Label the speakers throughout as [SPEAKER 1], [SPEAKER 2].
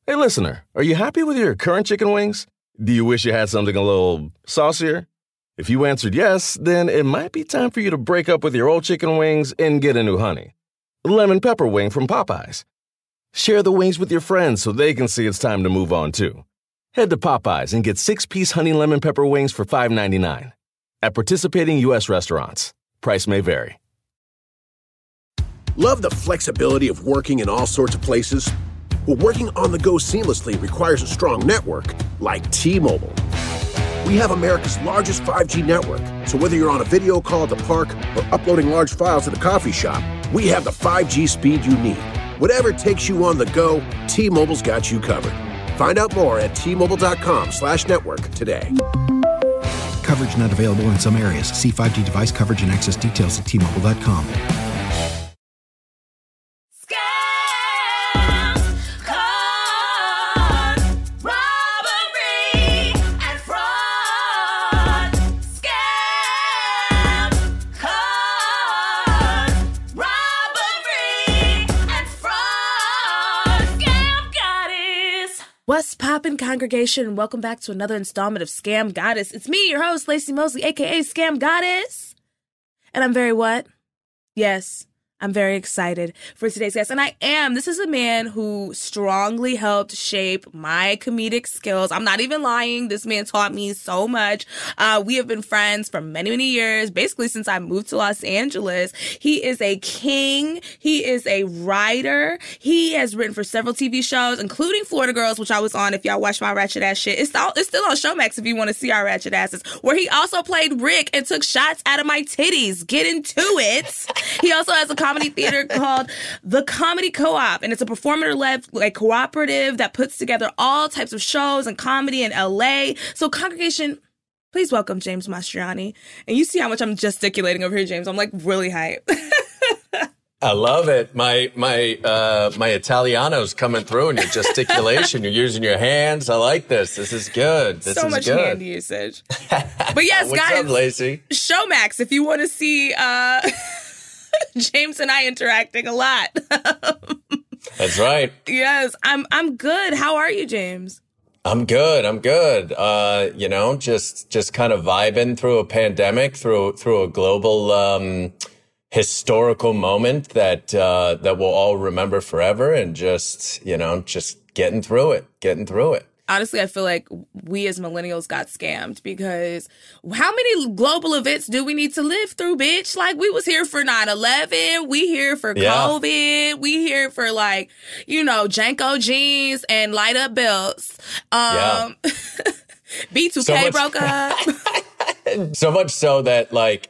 [SPEAKER 1] Hey, listener, are you happy with your current chicken wings? Do you wish you had something a little saucier? If you answered yes, then it might be time for you to break up with your old chicken wings and get a new honey. Lemon pepper wing from Popeyes. Share the wings with your friends so they can see it's time to move on, too. Head to Popeyes and get 6-piece honey lemon pepper wings for $5.99. At participating U.S. restaurants. Price may vary.
[SPEAKER 2] Love the flexibility of working in all sorts of places? Well, working on the go seamlessly requires a strong network like T-Mobile. We have America's largest 5G network, so whether you're on a video call at the park or uploading large files at the coffee shop, we have the 5G speed you need. Whatever takes you on the go, T-Mobile's got you covered. Find out more at T-Mobile.com/network today.
[SPEAKER 3] Coverage not available in some areas. See 5G device coverage and access details at T-Mobile.com.
[SPEAKER 4] What's poppin', congregation? Welcome back to another installment of Scam Goddess. It's me, your host, Lacey Mosley, a.k.a. Scam Goddess. And I'm very what? Yes, I'm very excited for today's guest. And this is a man who strongly helped shape my comedic skills. I'm not even lying. This man taught me so much. We have been friends for many, many years, basically since I moved to Los Angeles. He is a king. He is a writer. He has written for several TV shows, including Florida Girls, which I was on. If y'all watch my ratchet ass shit, it's still on Showmax if you want to see our ratchet asses, where he also played Rick and took shots out of my titties. Get into it. He also has a comedy theater called The Comedy Co-op, and it's a performer-led cooperative that puts together all types of shows and comedy in LA. So, congregation, please welcome James Mastriani. And you see how much I'm gesticulating over here, James. I'm really hype.
[SPEAKER 5] I love it. My Italiano's coming through in your gesticulation. You're using your hands. I like this. This is good. This
[SPEAKER 4] so
[SPEAKER 5] is
[SPEAKER 4] much
[SPEAKER 5] good.
[SPEAKER 4] hand usage. But yes,
[SPEAKER 5] What's
[SPEAKER 4] guys.
[SPEAKER 5] up, Lacey?
[SPEAKER 4] Showmax, if you want to see James and I interacting a lot.
[SPEAKER 5] That's right.
[SPEAKER 4] Yes, I'm good. How are you, James?
[SPEAKER 5] I'm good. Just kind of vibing through a pandemic, through a global historical moment that we'll all remember forever, and just getting through it.
[SPEAKER 4] Honestly, I feel like we as millennials got scammed, because how many global events do we need to live through, bitch? We was here for 9/11. We here for COVID. We here for Janko jeans and light up belts. B2K broke up.
[SPEAKER 5] So much so that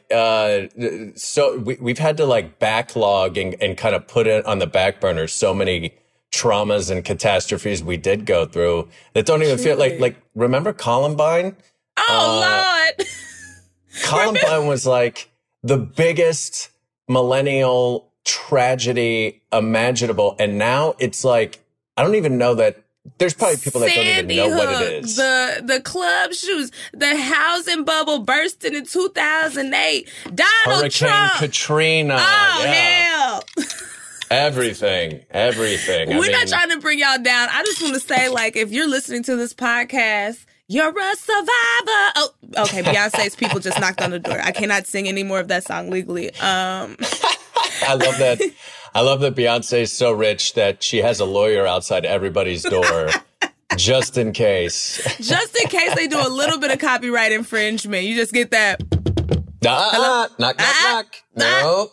[SPEAKER 5] we've had to backlog and kind of put it on the back burner so many traumas and catastrophes we did go through that don't even feel like remember Columbine?
[SPEAKER 4] Oh, Lord.
[SPEAKER 5] Columbine was the biggest millennial tragedy imaginable. And now it's I don't even know that there's probably people that don't even know what it is.
[SPEAKER 4] The club shoes, the housing bubble bursting in 2008. Hurricane Trump.
[SPEAKER 5] Katrina.
[SPEAKER 4] Oh, hell.
[SPEAKER 5] Everything.
[SPEAKER 4] We're not trying to bring y'all down. I just want to say, if you're listening to this podcast, you're a survivor. Oh, okay. Beyonce's People just knocked on the door. I cannot sing any more of that song legally.
[SPEAKER 5] I love that. I love that Beyonce is so rich that she has a lawyer outside everybody's door. Just in case.
[SPEAKER 4] Just in case they do a little bit of copyright infringement. You just get that.
[SPEAKER 5] Knock. No.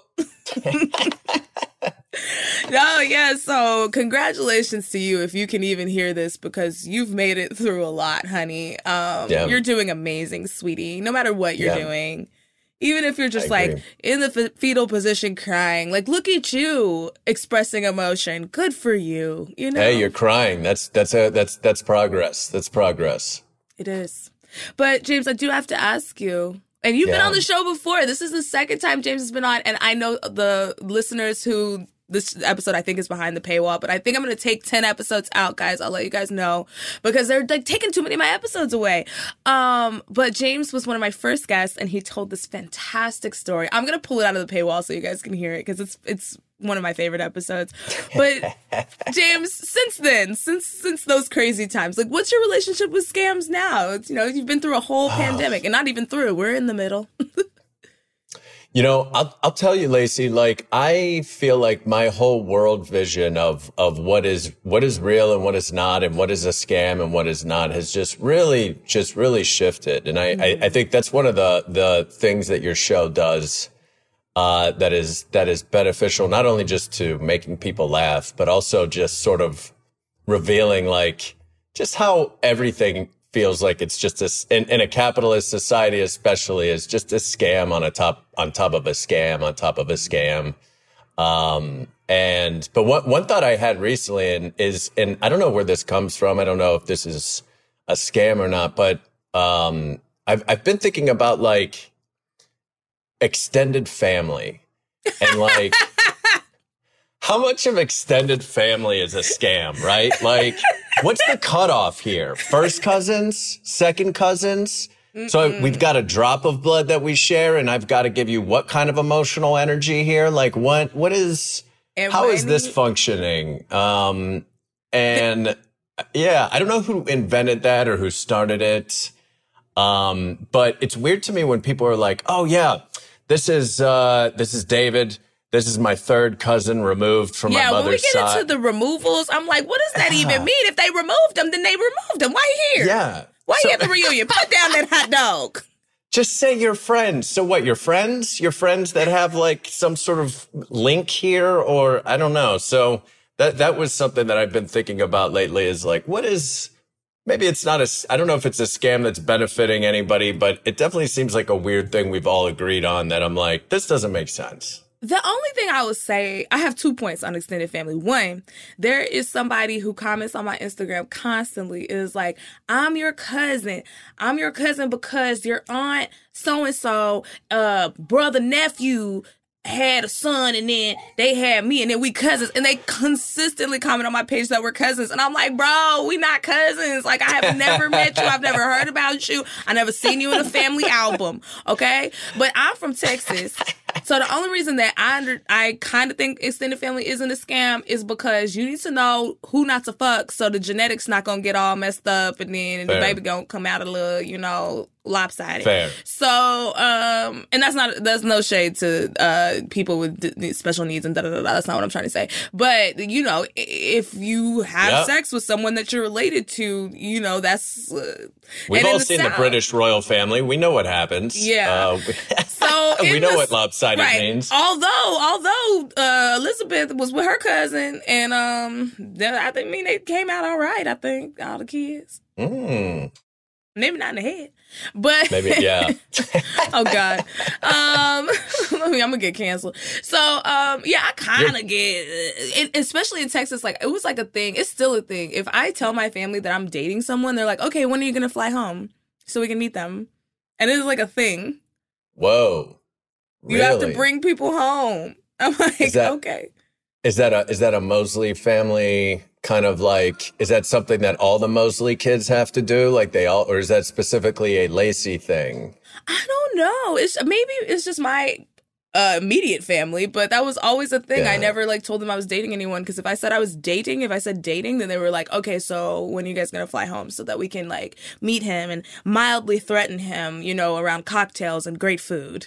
[SPEAKER 4] No, yeah, so congratulations to you if you can even hear this, because you've made it through a lot, honey. You're doing amazing, sweetie, no matter what you're doing. Even if you're just in the fetal position crying, look at you expressing emotion. Good for you,
[SPEAKER 5] Hey, you're crying. That's progress. That's progress.
[SPEAKER 4] It is. But James, I do have to ask you, and you've been on the show before. This is the second time James has been on, and I know the listeners who this episode I think is behind the paywall, but I think I'm going to take 10 episodes out, guys. I'll let you guys know, because they're taking too many of my episodes away. But James was one of my first guests, and he told this fantastic story. I'm going to pull it out of the paywall so you guys can hear it, because it's one of my favorite episodes. But James, since those crazy times, like, what's your relationship with scams now? It's, you've been through a whole pandemic, and not even through. We're in the middle.
[SPEAKER 5] I'll tell you, Lacey, like, I feel like my whole world vision of what is real and what is not, and what is a scam and what is not, has just really shifted. And I think that's one of the things that your show does, that is beneficial, not only just to making people laugh, but also just sort of revealing, like, just how everything feels like it's just in a capitalist society, especially, is just a scam on top of a scam on top of a scam. But one thought I had recently, and I don't know where this comes from. I don't know if this is a scam or not, but I've been thinking about, like, extended family and, like, how much of extended family is a scam, right? Like, what's the cutoff here? First cousins, second cousins? So we've got a drop of blood that we share, and I've got to give you what kind of emotional energy here? Like, how is this functioning? I don't know who invented that or who started it. But it's weird to me when people are like, oh yeah, this is David. This is my third cousin removed from my mother's side. Yeah, when we get into the
[SPEAKER 4] removals, I'm like, what does that even mean? If they removed them, then they removed them. Why here?
[SPEAKER 5] Yeah.
[SPEAKER 4] Why you at the reunion? Put down that hot dog.
[SPEAKER 5] Just say you're friends. So what, you're friends? You're friends that have, like, some sort of link here, or I don't know. So that was something that I've been thinking about lately, is like, maybe it's not I don't know if it's a scam that's benefiting anybody, but it definitely seems like a weird thing we've all agreed on that I'm like, this doesn't make sense.
[SPEAKER 4] The only thing I would say, I have 2 points on extended family. One, there is somebody who comments on my Instagram constantly, is like, I'm your cousin. I'm your cousin because your aunt so-and-so, brother, nephew had a son, and then they had me, and then we cousins. And they consistently comment on my page that we're cousins. And I'm like, bro, we not cousins. Like, I have never met you. I've never heard about you. I never seen you in a family album. Okay? But I'm from Texas. So the only reason that I kind of think extended family isn't a scam is because you need to know who not to fuck, so the genetics not gonna get all messed up, and then the baby gonna come out a little, lopsided.
[SPEAKER 5] Fair.
[SPEAKER 4] So, and that's no shade to people with special needs and da-da-da-da. That's not what I'm trying to say. But, if you have sex with someone that you're related to, that's...
[SPEAKER 5] We've all seen the British royal family. We know what happens.
[SPEAKER 4] Yeah. So
[SPEAKER 5] we know what lopsided means.
[SPEAKER 4] Although Elizabeth was with her cousin, and I think they came out all right. I think all the kids. Maybe not in the head, but
[SPEAKER 5] maybe, yeah.
[SPEAKER 4] Oh God. I'm gonna get canceled. So I kind of get, especially in Texas, like, it was like a thing. It's still a thing. If I tell my family that I'm dating someone, they're like, okay, when are you gonna fly home so we can meet them? And it's like a thing.
[SPEAKER 5] Whoa. Really?
[SPEAKER 4] You have to bring people home. I'm like, okay.
[SPEAKER 5] Is that a Mosley family kind of, like, is that something that all the Mosley kids have to do? Like, or is that specifically a Lacey thing?
[SPEAKER 4] I don't know. Maybe it's just my immediate family, but that was always a thing. Yeah. I never told them I was dating anyone, because if I said dating, then they were like, okay, so when are you guys gonna fly home so that we can meet him and mildly threaten him, around cocktails and great food.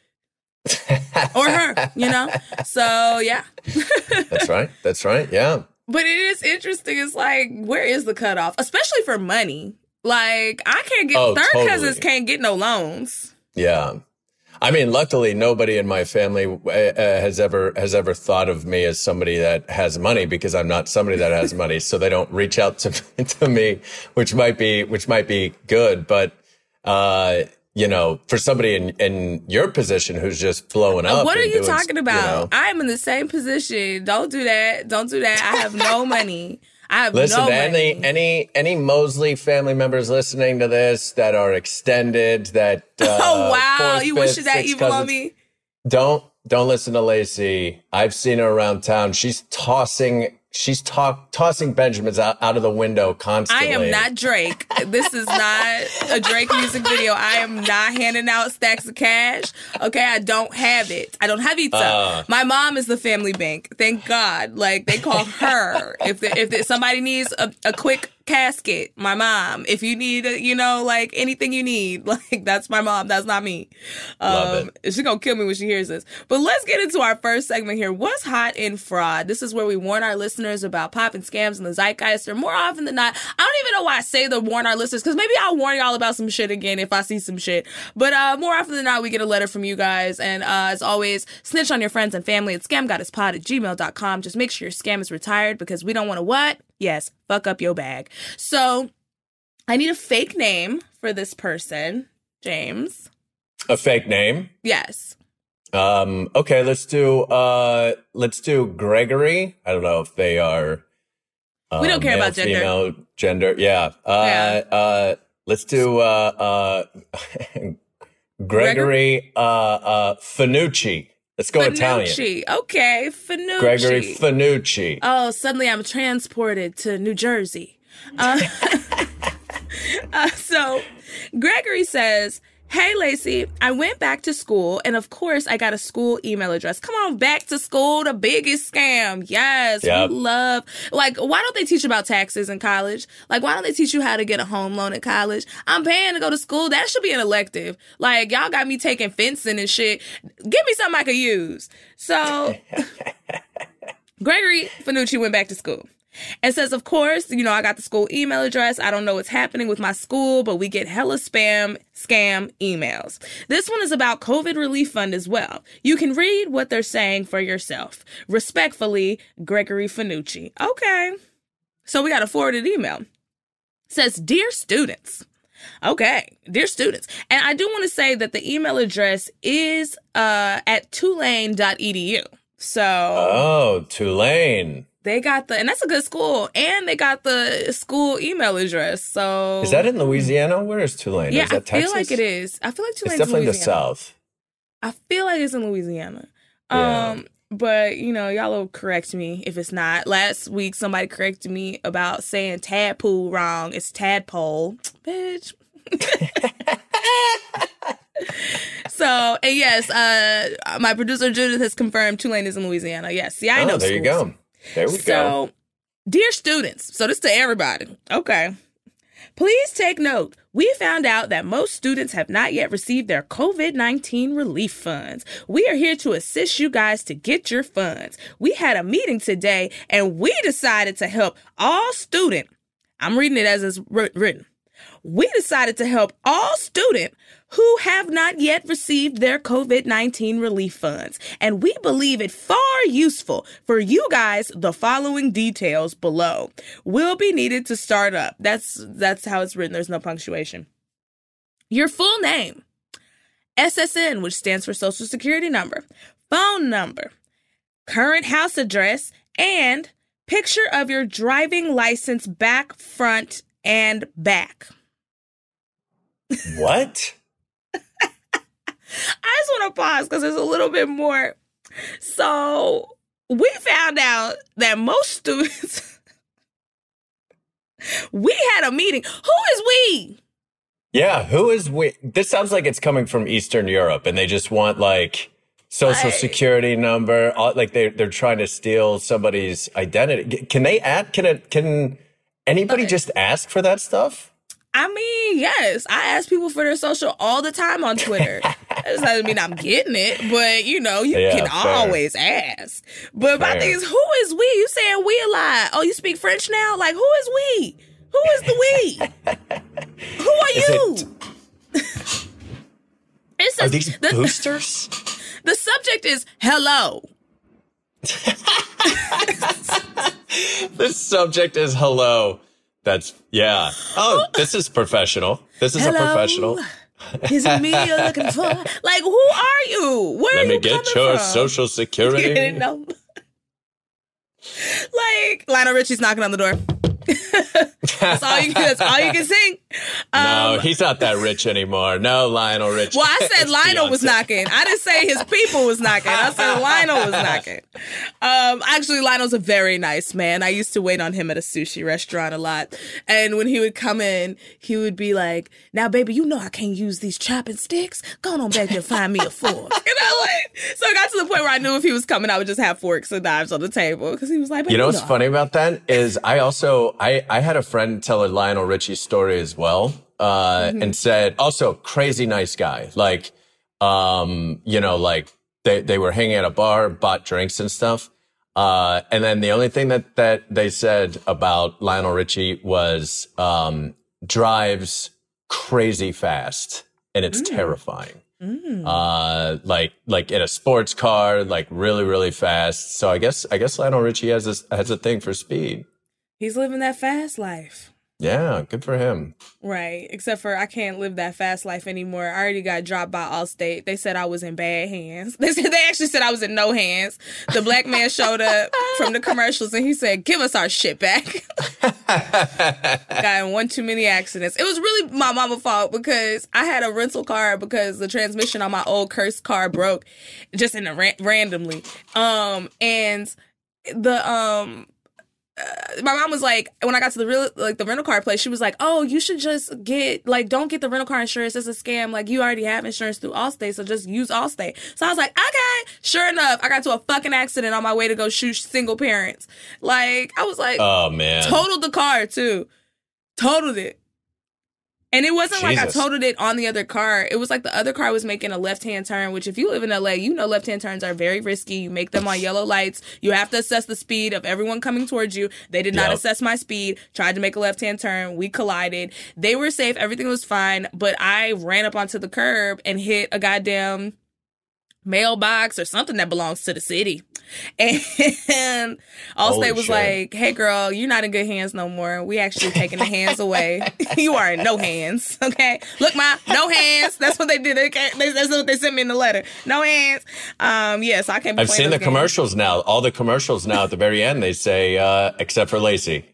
[SPEAKER 4] Or her, So, yeah.
[SPEAKER 5] That's right. Yeah.
[SPEAKER 4] But it is interesting. It's like, where is the cutoff? Especially for money. Like, I can't get, third cousins can't get no loans.
[SPEAKER 5] Yeah. I mean, luckily, nobody in my family has ever thought of me as somebody that has money, because I'm not somebody that has money. So they don't reach out to me, which might be good. But, for somebody in your position who's just blowing up.
[SPEAKER 4] What are you talking about? I am in the same position. Don't do that. I have no money.
[SPEAKER 5] Listen, any Mosley family members listening to this that are extended, that
[SPEAKER 4] oh wow, you wish that evil on me.
[SPEAKER 5] Don't listen to Lacey. I've seen her around town. She's tossing She's tossing Benjamins out of the window constantly.
[SPEAKER 4] I am not Drake. This is not a Drake music video. I am not handing out stacks of cash. Okay, I don't have it. I don't have pizza. My mom is the family bank. Thank God. Like, they call her. If somebody needs a quick casket, my mom. If you need, like anything you need, like, that's my mom. That's not me.
[SPEAKER 5] Love it.
[SPEAKER 4] She's going to kill me when she hears this. But let's get into our first segment here. What's hot in fraud? This is where we warn our listeners about pop and scams and the zeitgeist. Or more often than not, I don't even know why I say the warn our listeners, because maybe I'll warn y'all about some shit again if I see some shit. But more often than not, we get a letter from you guys. And as always, snitch on your friends and family at scamgoddesspod@gmail.com. Just make sure your scam is retired, because we don't want to what? Yes, fuck up your bag. So I need a fake name for this person, James.
[SPEAKER 5] A fake name?
[SPEAKER 4] Yes.
[SPEAKER 5] Okay, let's do Gregory. I don't know if they are
[SPEAKER 4] we don't care
[SPEAKER 5] male,
[SPEAKER 4] about gender.
[SPEAKER 5] Female, gender. Yeah. Let's do Gregory Fanucci. Let's go Italian.
[SPEAKER 4] Okay, Fanucci.
[SPEAKER 5] Gregory Fanucci.
[SPEAKER 4] Oh, suddenly I'm transported to New Jersey. So Gregory says, "Hey, Lacey, I went back to school, and of course, I got a school email address. Come on, back to school, the biggest scam. Yes,
[SPEAKER 5] yep.
[SPEAKER 4] We love. Like, why don't they teach about taxes in college? Like, why don't they teach you how to get a home loan in college? I'm paying to go to school. That should be an elective. Like, y'all got me taking fencing and shit. Give me something I could use." So, Gregory Fanucci went back to school. And says, of course, I got the school email address. I don't know what's happening with my school, but we get hella scam emails. This one is about COVID relief fund as well. You can read what they're saying for yourself. Respectfully, Gregory Fanucci. Okay. So we got a forwarded email. It says, "Dear students." Okay, dear students. And I do want to say that the email address is at tulane.edu. So.
[SPEAKER 5] Oh, Tulane.
[SPEAKER 4] They got and that's a good school, and they got the school email address. So
[SPEAKER 5] is that in Louisiana? Where is Tulane?
[SPEAKER 4] Yeah,
[SPEAKER 5] is that Texas?
[SPEAKER 4] I feel like it is. I feel like Tulane's
[SPEAKER 5] definitely
[SPEAKER 4] in Louisiana.
[SPEAKER 5] the South.
[SPEAKER 4] I feel like it's in Louisiana.
[SPEAKER 5] Yeah.
[SPEAKER 4] But y'all will correct me if it's not. Last week, somebody corrected me about saying tadpole wrong. It's tadpole, bitch. So, and yes, my producer Judith has confirmed Tulane is in Louisiana. Yes, see, I know.
[SPEAKER 5] There
[SPEAKER 4] schools.
[SPEAKER 5] You go. There we go.
[SPEAKER 4] So, dear students, so this to everybody. Okay. Please take note. We found out that most students have not yet received their COVID-19 relief funds. We are here to assist you guys to get your funds. We had a meeting today, and we decided to help all student. I'm reading it as it's written. We decided to help all student who have not yet received their COVID-19 relief funds. And we believe it far useful for you guys. The following details below will be needed to start up. That's how it's written. There's no punctuation. Your full name, SSN, which stands for Social Security number, phone number, current house address, and picture of your driving license back, front, and back.
[SPEAKER 5] What?
[SPEAKER 4] I just want to pause because there's a little bit more. So we found out that most students, we had a meeting. Who is we?
[SPEAKER 5] Yeah, who is we? This sounds like it's coming from Eastern Europe, and they just want like social security number. Like they're trying to steal somebody's identity. Can they add? Can anybody just ask for that stuff?
[SPEAKER 4] I mean, yes. I ask people for their social all the time on Twitter. That doesn't mean I'm getting it, but you can always ask. But my thing is, who is we? You saying we a lot? Oh, you speak French now? Like, who is we? Who is the we? Who are you?
[SPEAKER 5] Are these boosters?
[SPEAKER 4] The subject is hello.
[SPEAKER 5] The subject is hello. Yeah. Oh, this is professional. This is a professional.
[SPEAKER 4] Is it me you're looking for? Like, who are you? Where
[SPEAKER 5] Let
[SPEAKER 4] are
[SPEAKER 5] me
[SPEAKER 4] you
[SPEAKER 5] get
[SPEAKER 4] coming
[SPEAKER 5] your
[SPEAKER 4] from?
[SPEAKER 5] social security.
[SPEAKER 4] Like, Lionel Richie's knocking on the door. That's all you can sing.
[SPEAKER 5] No, he's not that rich anymore. No, Lionel Richie.
[SPEAKER 4] Well, I said Lionel was knocking. I didn't say his people was knocking. I said Lionel was knocking. Actually, Lionel's a very nice man. I used to wait on him at a sushi restaurant a lot. And when he would come in, he would be like, now, baby, you know I can't use these chopping sticks. Go on back there and find me a fork. So it got to the point where I knew if he was coming, I would just have forks and knives on the table. Because he was like,
[SPEAKER 5] you know what's funny about that is I had a friend tell a Lionel Richie story as well. And said, also crazy nice guy. Like, like they were hanging at a bar, bought drinks and stuff. And then the only thing that they said about Lionel Richie was, drives crazy fast and it's terrifying. Like in a sports car, like really, really fast. So I guess Lionel Richie has a thing for speed.
[SPEAKER 4] He's living that fast life.
[SPEAKER 5] Yeah, good for him.
[SPEAKER 4] Right. Except for I can't live that fast life anymore. I already got dropped by Allstate. They said I was in bad hands. They actually said I was in no hands. The black man showed up from the commercials and he said, give us our shit back. Got in one too many accidents. It was really my mama's fault because I had a rental car because the transmission on my old cursed car broke just in randomly. And the my mom was like, when I got to the rental car place, she was like, oh, you should just don't get the rental car insurance. It's a scam. Like, you already have insurance through Allstate, so just use Allstate. So I was like, okay. Sure enough, I got to a fucking accident on my way to go shoot single parents. Like, I was like,
[SPEAKER 5] oh man,
[SPEAKER 4] totaled the car too. Totaled it. And it wasn't like I totaled it on the other car. It was like the other car was making a left-hand turn, which if you live in LA, you know left-hand turns are very risky. You make them on yellow lights. You have to assess the speed of everyone coming towards you. They did not assess my speed, tried to make a left-hand turn. We collided. They were safe. Everything was fine. But I ran up onto the curb and hit a goddamn mailbox or something that belongs to the city. And Allstate was like, hey girl, you're not in good hands no more. We actually taking the hands away. You are in no hands. Okay. Look, Ma, no hands. That's what they did. That's what they sent me in the letter. No hands. So I can't be
[SPEAKER 5] I've seen the commercials now. All the commercials now at the very end, they say, except for Lacey.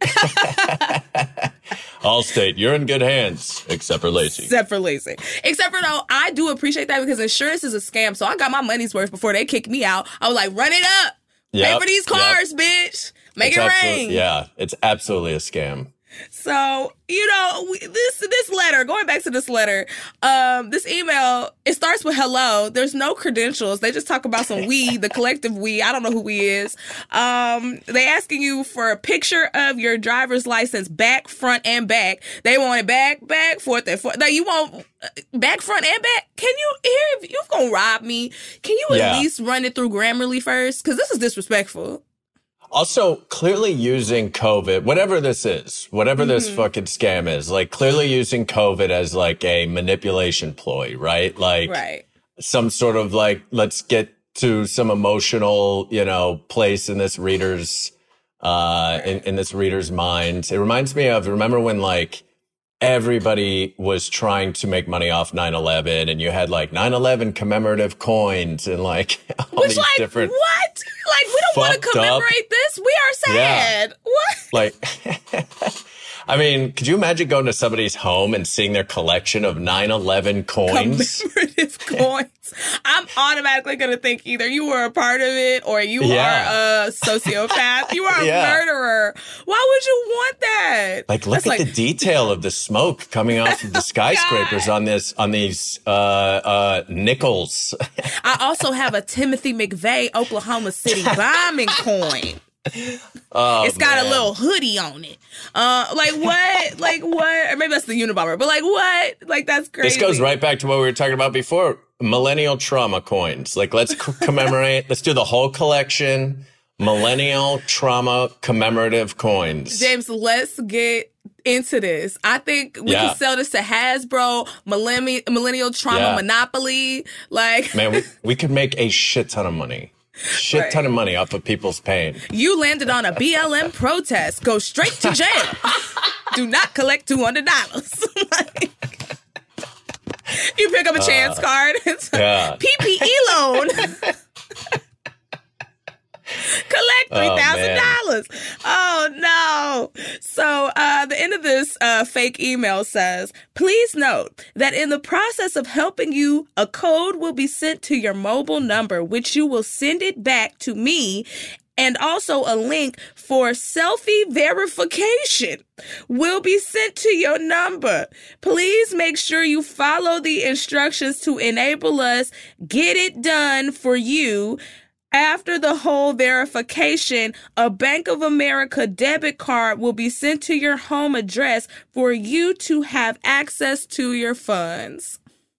[SPEAKER 5] Allstate, you're in good hands, except for Lacey.
[SPEAKER 4] Except for, though, I do appreciate that because insurance is a scam. So I got my money's worth before they kicked me out. I was like, run it up. Pay for these cars, bitch. Make it rain.
[SPEAKER 5] Yeah, it's absolutely a scam.
[SPEAKER 4] So, this letter, going back to this letter, this email, it starts with hello. There's no credentials. They just talk about some we, the collective we. I don't know who we is. They asking you for a picture of your driver's license, back, front, and back. They want it back, forth, and forth. Like, you want back, front, and back? Can you, if you're going to rob me, can you at least run it through Grammarly first? Because this is disrespectful.
[SPEAKER 5] Also, clearly using COVID, whatever this is, whatever this fucking scam is, like clearly using COVID as like a manipulation ploy, right? Like some sort of like, let's get to some emotional, place in this reader's, in this reader's mind. It reminds me of, remember when like everybody was trying to make money off 9/11 and you had like 9/11 commemorative coins and like all these different.
[SPEAKER 4] What? Like, we don't want to commemorate this. We are sad.
[SPEAKER 5] Yeah.
[SPEAKER 4] What?
[SPEAKER 5] Like, I mean, could you imagine going to somebody's home and seeing their collection of 9/11 coins?
[SPEAKER 4] Commemorative coins. I'm automatically going to think either you were a part of it or you are a sociopath. You are a murderer. Why would you want that?
[SPEAKER 5] Like, look at the detail of the smoke coming off of the skyscrapers on these nickels.
[SPEAKER 4] I also have a Timothy McVeigh, Oklahoma City bombing coin. It's got a little hoodie on it. Like what? Like what? Or maybe that's the Unabomber. But like what? Like that's crazy.
[SPEAKER 5] This goes right back to what we were talking about before. Millennial trauma coins. Like let's commemorate. Let's do the whole collection. Millennial trauma commemorative coins.
[SPEAKER 4] James, let's get into this. I think we can sell this to Hasbro, Millennial Trauma Monopoly. Like,
[SPEAKER 5] man, we could make a shit ton of money. Ton of money off of people's pain.
[SPEAKER 4] You landed on a BLM protest. Go straight to jail. Do not collect $200. Like, you pick up a chance card. It's PPE loan. Collect $3,000. Oh, no. So the end of this fake email says, please note that in the process of helping you, a code will be sent to your mobile number, which you will send it back to me. And also a link for selfie verification will be sent to your number. Please make sure you follow the instructions to enable us get it done for you. After the whole verification, a Bank of America debit card will be sent to your home address for you to have access to your funds.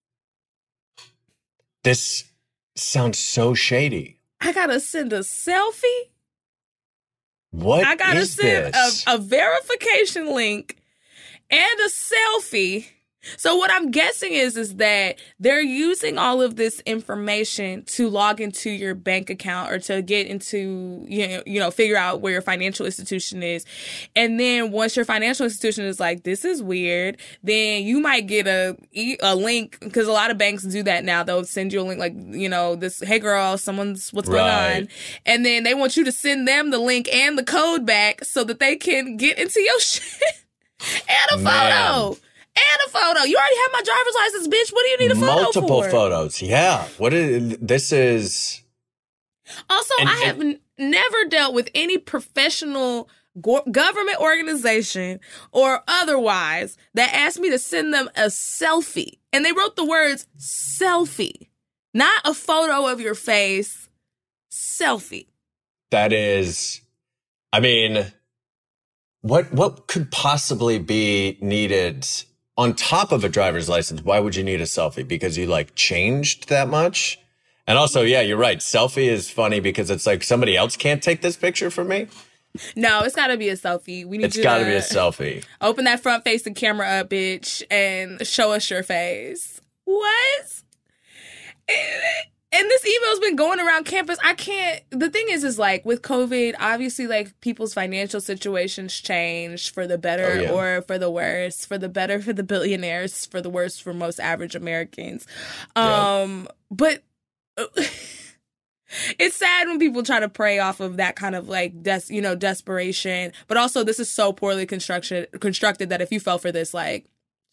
[SPEAKER 5] This sounds so shady.
[SPEAKER 4] I gotta send a selfie?
[SPEAKER 5] What
[SPEAKER 4] I gotta
[SPEAKER 5] is
[SPEAKER 4] send
[SPEAKER 5] this?
[SPEAKER 4] a verification link and a selfie. So what I'm guessing is that they're using all of this information to log into your bank account or to get into, figure out where your financial institution is. And then once your financial institution is like, this is weird, then you might get a link, because a lot of banks do that now. They'll send you a link like, this, hey girl, what's going on? And then they want you to send them the link and the code back so that they can get into your shit. And a photo. And a photo. You already have my driver's license, bitch. What do you need a photo for?
[SPEAKER 5] Multiple photos. Yeah. This is.
[SPEAKER 4] Also, I have never dealt with any professional government organization or otherwise that asked me to send them a selfie. And they wrote the words selfie, not a photo of your face. Selfie.
[SPEAKER 5] That is, I mean, what could possibly be needed on top of a driver's license? Why would you need a selfie? Because you changed that much? And also, yeah, you're right. Selfie is funny because it's like somebody else can't take this picture for me.
[SPEAKER 4] No, it's got to be a selfie.
[SPEAKER 5] It's got to be a selfie.
[SPEAKER 4] Open that front facing camera up, bitch, and show us your face. What? And this email's been going around campus. The thing is with COVID, obviously people's financial situations change for the better or for the worse, for the better for the billionaires, for the worse for most average Americans. But it's sad when people try to prey off of that kind of desperation. But also this is so poorly constructed that if you fell for this, I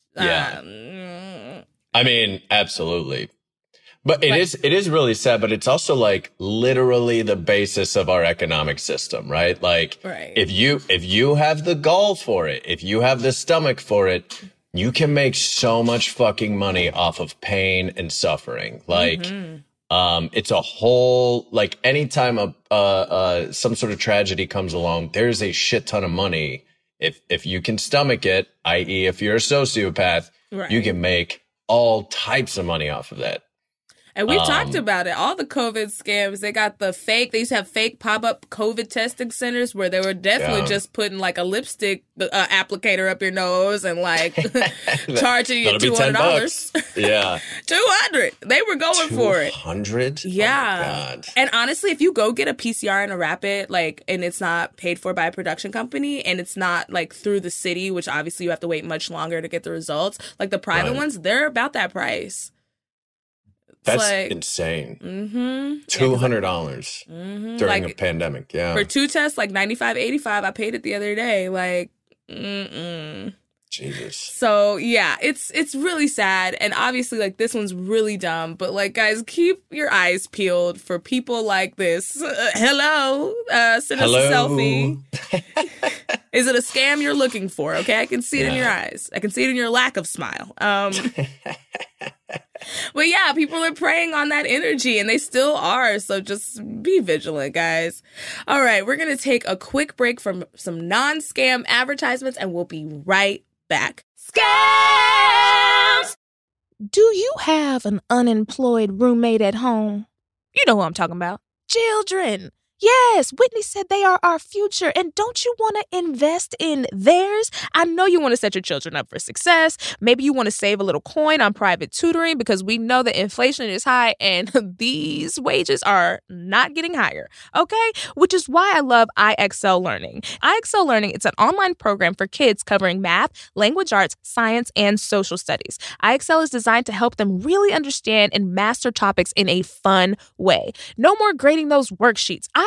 [SPEAKER 5] mean, absolutely. But it is really sad, but it's also literally the basis of our economic system, right? If you have the gall for it, if you have the stomach for it, you can make so much fucking money off of pain and suffering. It's a whole, anytime some sort of tragedy comes along, there's a shit ton of money. If you can stomach it, i.e. if you're a sociopath, you can make all types of money off of that.
[SPEAKER 4] And we've talked about it. All the COVID scams, they got they used to have fake pop-up COVID testing centers where they were definitely just putting a lipstick applicator up your nose and charging you $200.
[SPEAKER 5] Yeah.
[SPEAKER 4] $200. They were going for it.
[SPEAKER 5] $200?
[SPEAKER 4] Yeah.
[SPEAKER 5] Oh my God.
[SPEAKER 4] And honestly, if you go get a PCR and a rapid, and it's not paid for by a production company and it's not through the city, which obviously you have to wait much longer to get the results, the private ones, they're about that price.
[SPEAKER 5] That's insane. $200 during a pandemic. Yeah.
[SPEAKER 4] For 2 tests, $95, $85. I paid it the other day.
[SPEAKER 5] Jesus.
[SPEAKER 4] So yeah, it's really sad. And obviously this one's really dumb, but guys, keep your eyes peeled for people like this. Hello. Send us a selfie. Is it a scam you're looking for? Okay. I can see it in your eyes. I can see it in your lack of smile. But yeah, people are preying on that energy and they still are. So just be vigilant, guys. All right. We're going to take a quick break from some non-scam advertisements and we'll be right back. Scams! Do you have an unemployed roommate at home? You know who I'm talking about. Children. Yes, Whitney said they are our future. And don't you want to invest in theirs? I know you want to set your children up for success. Maybe you want to save a little coin on private tutoring because we know that inflation is high and these wages are not getting higher. Okay? Which is why I love IXL Learning. IXL Learning, it's an online program for kids covering math, language arts, science, and social studies. IXL is designed to help them really understand and master topics in a fun way. No more grading those worksheets.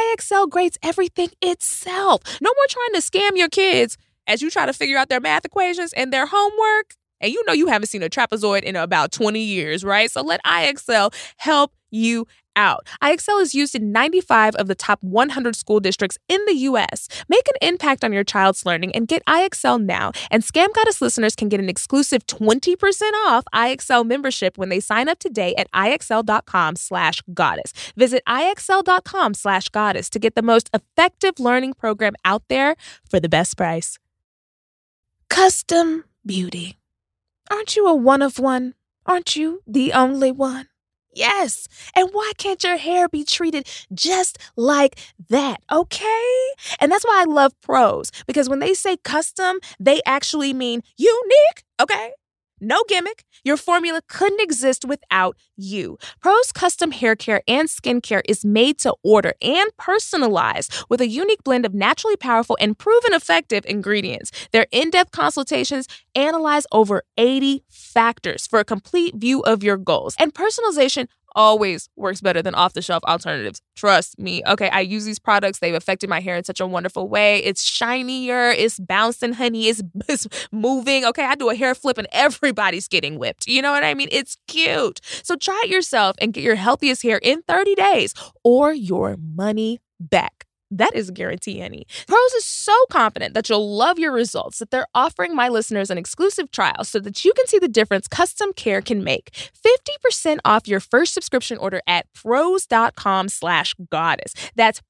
[SPEAKER 6] IXL grades everything itself. No more trying to scam your kids as you try to figure out their math equations and their homework. And you know you haven't seen a trapezoid in about 20 years, right? So let IXL help you out. IXL is used in 95 of the top 100 school districts in the U.S. Make an impact on your child's learning and get IXL now. And Scam Goddess listeners can get an exclusive 20% off IXL membership when they sign up today at IXL.com/goddess. Visit IXL.com/goddess to get the most effective learning program out there for the best price. Custom beauty. Aren't you a one of one? Aren't you the only one? Yes. And why can't your hair be treated just like that? Okay. And that's why I love Pros, because when they say custom, they actually mean unique. Okay. No gimmick. Your formula couldn't exist without you. Pros custom hair care and skincare is made to order and personalized with a unique blend of naturally powerful and proven effective ingredients. Their in-depth consultations analyze over 80 factors for a complete view of your goals. And personalization always works better than off-the-shelf alternatives. Trust me. Okay, I use these products. They've affected my hair in such a wonderful way. It's shinier. It's bouncing, honey. It's moving. Okay, I do a hair flip and everybody's getting whipped. You know what I mean? It's cute. So try it yourself and get your healthiest hair in 30 days or your money back. That is a guarantee, honey. Pros is so confident that you'll love your results that they're offering my listeners an exclusive trial so that you can see the difference custom care can make. 50% off your first subscription order at pros.com/goddess. That's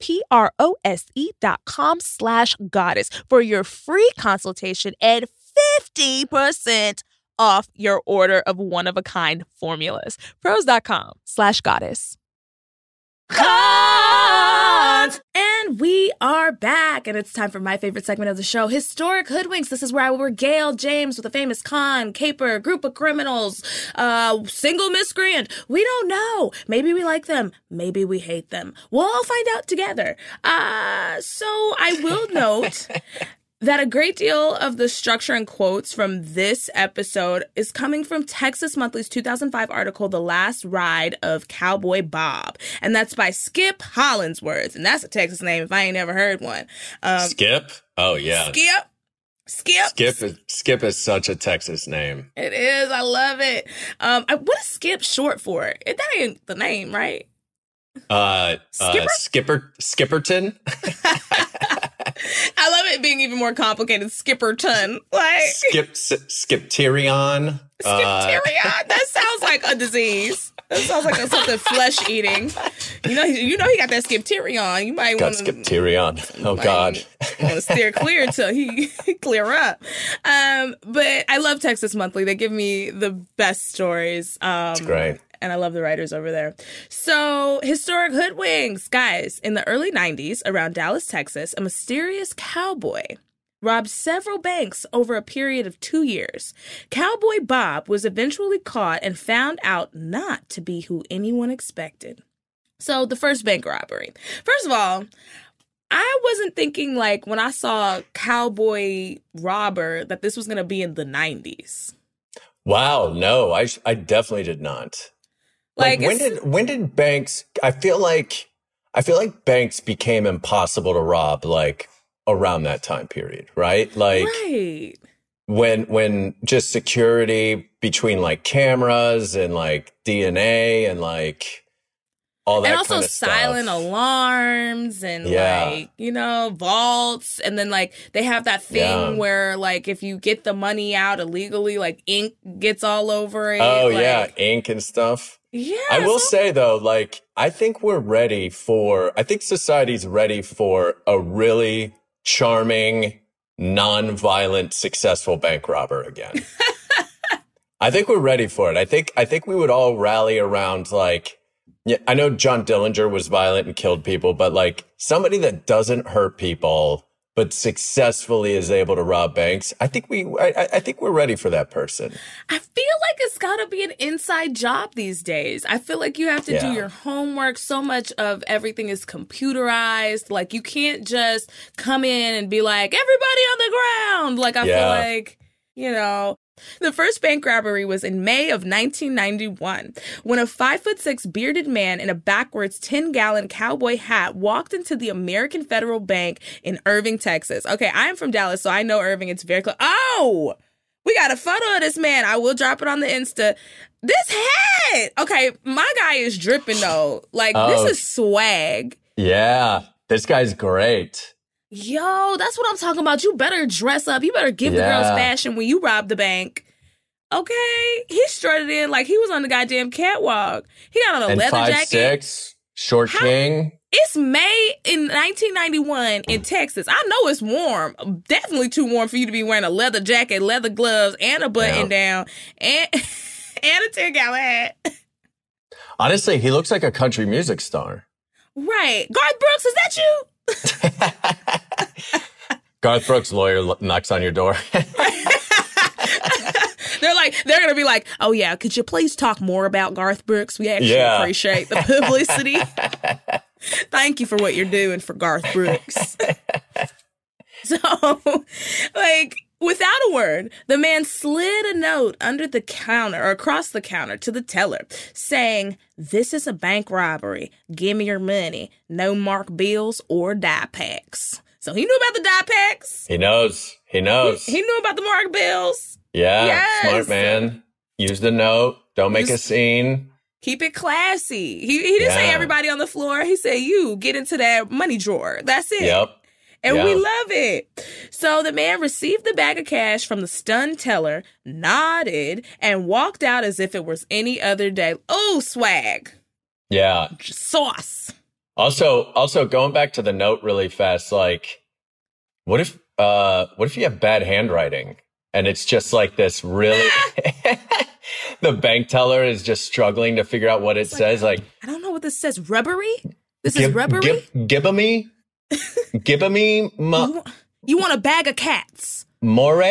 [SPEAKER 6] PROSE.com/goddess for your free consultation and 50% off your order of one-of-a-kind formulas. Pros.com/goddess.
[SPEAKER 4] Cut! And we are back, and it's time for my favorite segment of the show, Historic Hoodwinks. This is where I will regale James with a famous con, caper, group of criminals, single miscreant. We don't know. Maybe we like them. Maybe we hate them. We'll all find out together. So I will note that a great deal of the structure and quotes from this episode is coming from Texas Monthly's 2005 article, The Last Ride of Cowboy Bob. And that's by Skip Hollandsworth. And that's a Texas name if I ain't never heard one.
[SPEAKER 5] Skip? Oh, yeah. Skip is such a Texas name.
[SPEAKER 4] It is. I love it. What is Skip short for? That ain't the name, right?
[SPEAKER 5] Skipperton?
[SPEAKER 4] I love it being even more complicated. Skipperton. Like
[SPEAKER 5] Skipterion.
[SPEAKER 4] Skipterion? That sounds like a disease. That sounds like something flesh eating. You know he got that Skipterion. You might want to
[SPEAKER 5] Skipterion. Oh God.
[SPEAKER 4] Want to steer clear till he clear up. But I love Texas Monthly. They give me the best stories.
[SPEAKER 5] It's great.
[SPEAKER 4] And I love the writers over there. So, historic hoodwinks. Guys, in the early 90s, around Dallas, Texas, a mysterious cowboy robbed several banks over a period of 2 years. Cowboy Bob was eventually caught and found out not to be who anyone expected. So, the first bank robbery. First of all, I wasn't thinking, like, when I saw Cowboy Robber, that this was going to be in the 90s.
[SPEAKER 5] Wow, no, I definitely did not. Like when did banks? I feel like banks became impossible to rob like around that time period, right? Like
[SPEAKER 4] right.
[SPEAKER 5] when just security between like cameras and like DNA and like all that
[SPEAKER 4] and also
[SPEAKER 5] kind of
[SPEAKER 4] silent
[SPEAKER 5] stuff.
[SPEAKER 4] Alarms and like, you know, vaults. And then like they have that thing where like if you get the money out illegally, like ink gets all over it.
[SPEAKER 5] Oh,
[SPEAKER 4] like,
[SPEAKER 5] yeah. Ink and stuff.
[SPEAKER 4] Yeah.
[SPEAKER 5] I will say though, like, I think society's ready for a really charming, non-violent, successful bank robber again. I think we're ready for it. I think we would all rally around like, yeah, I know John Dillinger was violent and killed people, but like somebody that doesn't hurt people but successfully is able to rob banks. I think we're ready for that person.
[SPEAKER 4] I feel like it's got to be an inside job these days. I feel like you have to do your homework. So much of everything is computerized. Like you can't just come in and be like, everybody on the ground. Like I feel like, you know. The first bank robbery was in May of 1991 when a 5'6" bearded man in a backwards 10-gallon cowboy hat walked into the American Federal Bank in Irving, Texas. Okay, I am from Dallas, so I know Irving. It's very close. Oh, we got a photo of this man. I will drop it on the Insta. This hat. Okay, my guy is dripping though. Like, this is swag.
[SPEAKER 5] Yeah, this guy's great.
[SPEAKER 4] Yo, that's what I'm talking about. You better dress up. You better give the girls fashion when you rob the bank. Okay? He strutted in like he was on the goddamn catwalk. He got on a leather jacket.
[SPEAKER 5] 5'6", short king.
[SPEAKER 4] It's May in 1991 in Texas. I know it's warm. Definitely too warm for you to be wearing a leather jacket, leather gloves, and a button down, and a 10-gallon hat.
[SPEAKER 5] Honestly, he looks like a country music star.
[SPEAKER 4] Right. Garth Brooks, is that you?
[SPEAKER 5] Garth Brooks' lawyer knocks on your door.
[SPEAKER 4] They're going to be like, oh yeah, could you please talk more about Garth Brooks? We actually appreciate the publicity. Thank you for what you're doing for Garth Brooks. So, like, without a word, the man slid a note under the counter or across the counter to the teller saying, "This is a bank robbery. Give me your money. No marked bills or die packs." So he knew about the die packs.
[SPEAKER 5] He knows. He knows.
[SPEAKER 4] He knew about the marked bills.
[SPEAKER 5] Yeah, yes. Smart man. Use the note. Don't make a scene.
[SPEAKER 4] Keep it classy. He didn't say everybody on the floor. He said, you get into that money drawer. That's it.
[SPEAKER 5] Yep.
[SPEAKER 4] And we love it. So the man received the bag of cash from the stunned teller, nodded, and walked out as if it was any other day. Oh, swag.
[SPEAKER 5] Yeah.
[SPEAKER 4] Sauce.
[SPEAKER 5] Also going back to the note really fast, like, what if you have bad handwriting and it's just like this really the bank teller is just struggling to figure out what it says. Like,
[SPEAKER 4] I don't know what this says. Rubbery? This is rubbery?
[SPEAKER 5] Gibba-me?
[SPEAKER 4] You want a bag of cats?
[SPEAKER 5] More?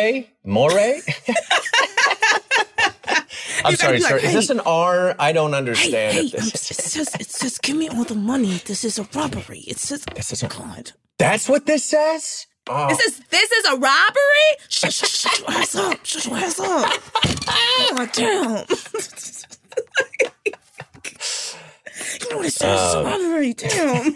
[SPEAKER 5] I'm sorry, sir.
[SPEAKER 4] Like, hey,
[SPEAKER 5] is this an R? I don't understand.
[SPEAKER 4] It says, give me all the money. This is a robbery. It says,
[SPEAKER 5] this is
[SPEAKER 4] God.
[SPEAKER 5] That's what this says? Oh.
[SPEAKER 4] This is a robbery? Shut your ass up. Shut your ass up. Oh, damn. You know what it says? It's a robbery. Damn.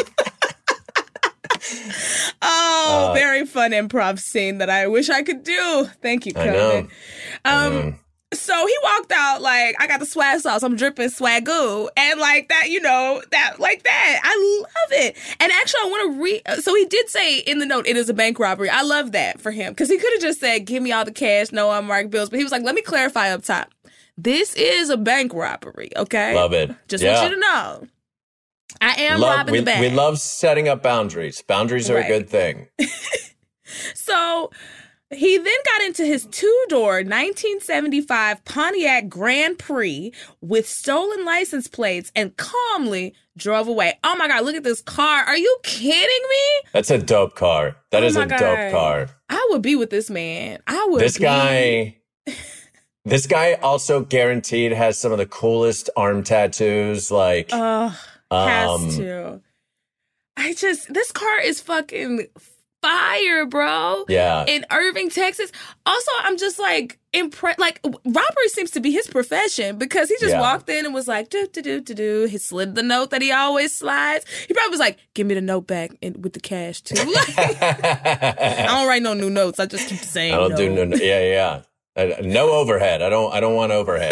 [SPEAKER 4] Very fun improv scene that I wish I could do. Thank you, Conan. So he walked out like, I got the swag sauce. I'm dripping swagoo. And like that, that. I love it. And actually, I want to read. So he did say in the note, it is a bank robbery. I love that for him. Because he could have just said, give me all the cash, no unmarked bills. But he was like, let me clarify up top. This is a bank robbery, okay?
[SPEAKER 5] Love it.
[SPEAKER 4] Just want you to know. I am robbing the bank.
[SPEAKER 5] We love setting up boundaries. Boundaries are a good thing.
[SPEAKER 4] So he then got into his two-door 1975 Pontiac Grand Prix with stolen license plates and calmly drove away. Oh my God, look at this car. Are you kidding me?
[SPEAKER 5] That's a dope car. That is a dope car.
[SPEAKER 4] I would be with this man.
[SPEAKER 5] This guy also guaranteed has some of the coolest arm tattoos. Like,
[SPEAKER 4] has to. This car is fucking fire, bro.
[SPEAKER 5] Yeah.
[SPEAKER 4] In Irving, Texas. Also, I'm just like impressed. Like, robbery seems to be his profession because he just walked in and was like, do. He slid the note that he always slides. He probably was like, give me the note back with the cash too. I don't write no new notes. I just keep saying
[SPEAKER 5] I don't do no. Yeah. No overhead. I don't want overhead.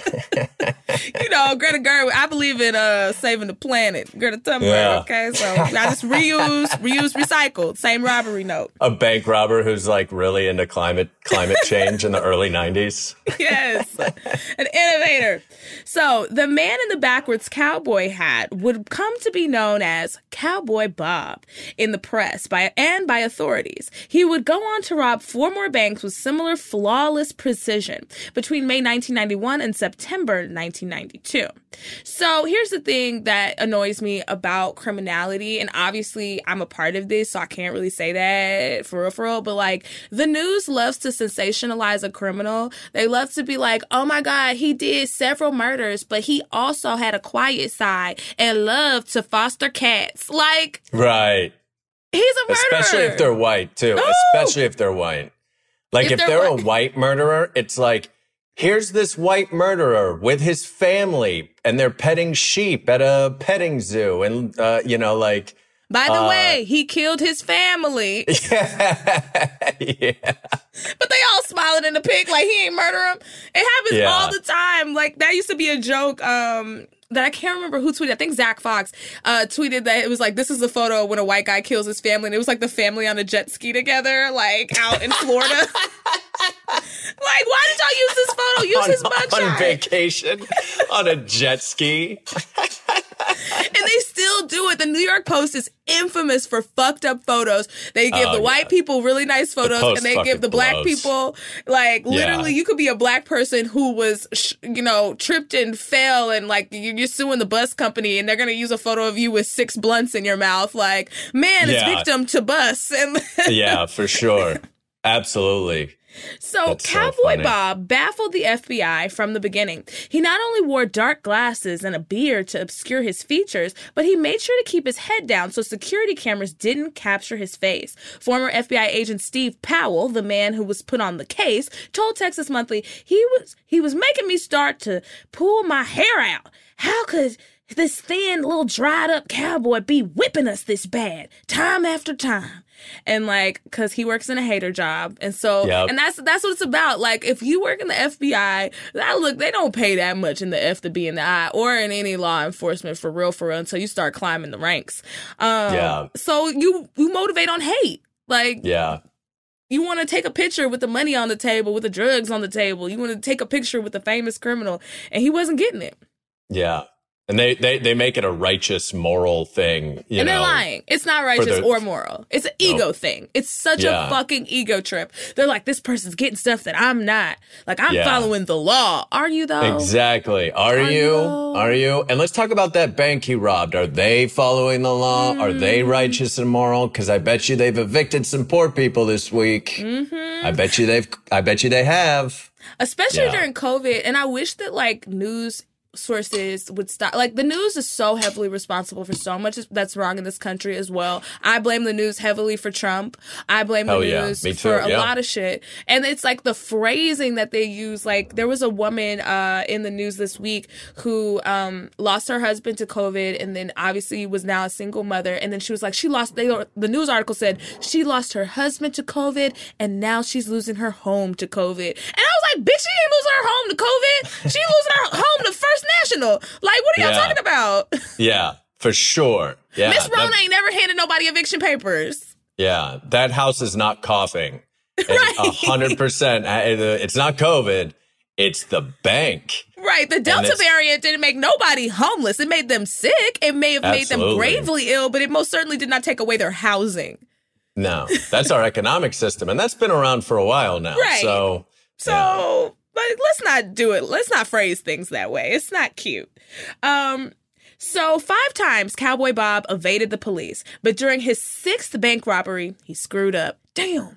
[SPEAKER 4] Greta Gerwig, I believe in saving the planet. Greta Thunberg, okay? So I just reuse, recycle. Same robbery note.
[SPEAKER 5] A bank robber who's like really into climate change in the early 90s.
[SPEAKER 4] Yes. An innovator. So the man in the backwards cowboy hat would come to be known as Cowboy Bob in the press by authorities. He would go on to rob 4 more banks with similar flawless precision between May 1991 and September 1992. So here's the thing that annoys me about criminality, and obviously I'm a part of this, so I can't really say that for real, but like the news loves to sensationalize a criminal. They love to be like, oh my God, he did several murders, but he also had a quiet side and loved to foster cats. Like,
[SPEAKER 5] right.
[SPEAKER 4] He's a murderer.
[SPEAKER 5] Especially if they're white too.
[SPEAKER 4] Ooh.
[SPEAKER 5] Especially if they're white. Like, if they're a white murderer, it's like, here's this white murderer with his family, and they're petting sheep at a petting zoo. And, you know, like...
[SPEAKER 4] By the way, he killed his family.
[SPEAKER 5] Yeah.
[SPEAKER 4] But they all smiling in the pic like he ain't murder him. It happens all the time. Like, that used to be a joke that I can't remember who tweeted. I think Zach Fox tweeted that it was like, this is a photo when a white guy kills his family. And it was like the family on a jet ski together, like out in Florida. Like, why did y'all use this photo? Use his mugshot.
[SPEAKER 5] On vacation on a jet ski.
[SPEAKER 4] And they still do it. The New York Post is infamous for fucked up photos. They give the white people really nice photos, and they give the black people, like, literally, you could be a black person who was, tripped and fell, and, like, you're suing the bus company, and they're going to use a photo of you with 6 blunts in your mouth. Like, man, it's victim to bus. And
[SPEAKER 5] yeah, for sure. Absolutely.
[SPEAKER 4] So Cowboy Bob baffled the FBI from the beginning. He not only wore dark glasses and a beard to obscure his features, but he made sure to keep his head down so security cameras didn't capture his face. Former FBI agent Steve Powell, the man who was put on the case, told Texas Monthly he was making me start to pull my hair out. How could this thin, little dried up cowboy be whipping us this bad, time after time? And, like, because he works in a hater job. And so, and that's what it's about. Like, if you work in the FBI, they don't pay that much in the F to be in the I or in any law enforcement for real, until you start climbing the ranks. So you motivate on hate. Like, you want to take a picture with the money on the table, with the drugs on the table. You want to take a picture with the famous criminal. And he wasn't getting it. Yeah.
[SPEAKER 5] And they make it a righteous, moral thing. And
[SPEAKER 4] they're lying. It's not righteous or moral. It's an ego thing. It's such a fucking ego trip. They're like, this person's getting stuff that I'm not. Like, I'm following the law. Are you, though?
[SPEAKER 5] Exactly. Are you? Are you? And let's talk about that bank he robbed. Are they following the law? Are they righteous and moral? Because I bet you they've evicted some poor people this week. Mm-hmm. I bet you they have.
[SPEAKER 4] Especially during COVID. And I wish that, like, news sources would stop. Like, the news is so heavily responsible for so much that's wrong in this country as well. I blame the news heavily for Trump. I blame the news for a lot of shit. And it's like the phrasing that they use. Like, there was a woman in the news this week who lost her husband to COVID, and then obviously was now a single mother. And then she was like, the news article said she lost her husband to COVID, and now she's losing her home to COVID. And I was like, bitch, she ain't losing her home to COVID. She's losing her home to First National. Like, what are y'all talking about?
[SPEAKER 5] Yeah, for sure. Yeah,
[SPEAKER 4] Miss Rona ain't never handed nobody eviction papers.
[SPEAKER 5] Yeah, that house is not coughing. Right. 100%. It's not COVID. It's the bank.
[SPEAKER 4] Right. The Delta variant didn't make nobody homeless. It made them sick. It may have made them gravely ill, but it most certainly did not take away their housing.
[SPEAKER 5] No, that's our economic system, and that's been around for a while now.
[SPEAKER 4] Right. So, but let's not do it. Let's not phrase things that way. It's not cute. So 5 times Cowboy Bob evaded the police, but during his 6th bank robbery, he screwed up. Damn.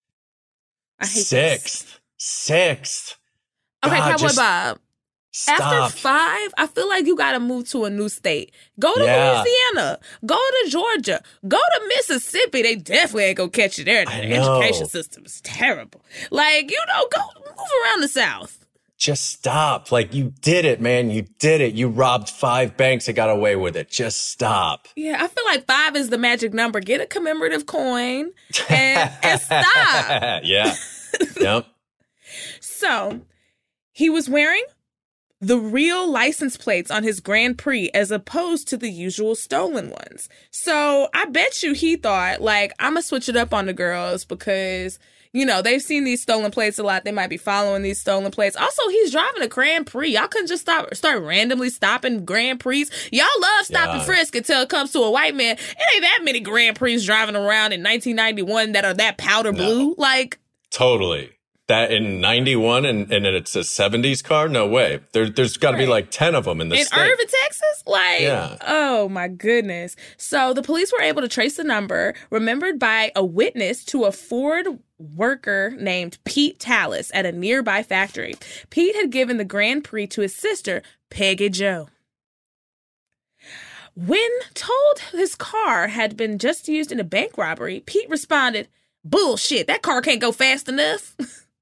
[SPEAKER 4] I hate this.
[SPEAKER 5] 6th.
[SPEAKER 4] Okay, Cowboy Bob.
[SPEAKER 5] Stop.
[SPEAKER 4] After 5, I feel like you got to move to a new state. Go to Louisiana. Go to Georgia. Go to Mississippi. They definitely ain't going to catch you there. The education system is terrible. Like, go move around the South.
[SPEAKER 5] Just stop. Like, you did it, man. You did it. You robbed 5 banks and got away with it. Just stop.
[SPEAKER 4] Yeah, I feel like 5 is the magic number. Get a commemorative coin and stop.
[SPEAKER 5] Yeah. Yep.
[SPEAKER 4] So, he was wearing the real license plates on his Grand Prix as opposed to the usual stolen ones. So I bet you he thought, like, I'm going to switch it up on the girls because, they've seen these stolen plates a lot. They might be following these stolen plates. Also, he's driving a Grand Prix. Y'all couldn't just start randomly stopping Grand Prix. Y'all love stop and frisk until it comes to a white man. It ain't that many Grand Prix driving around in 1991 that are that powder blue. Like,
[SPEAKER 5] totally. That in 91 and it's a 70s car? No way. There's got to be like 10 of them in the state.
[SPEAKER 4] In Irving, Texas? Like, oh my goodness. So the police were able to trace the number, remembered by a witness, to a Ford worker named Pete Tallis at a nearby factory. Pete had given the Grand Prix to his sister, Peggy Jo. When told his car had been just used in a bank robbery, Pete responded, Bullshit. That car can't go fast enough.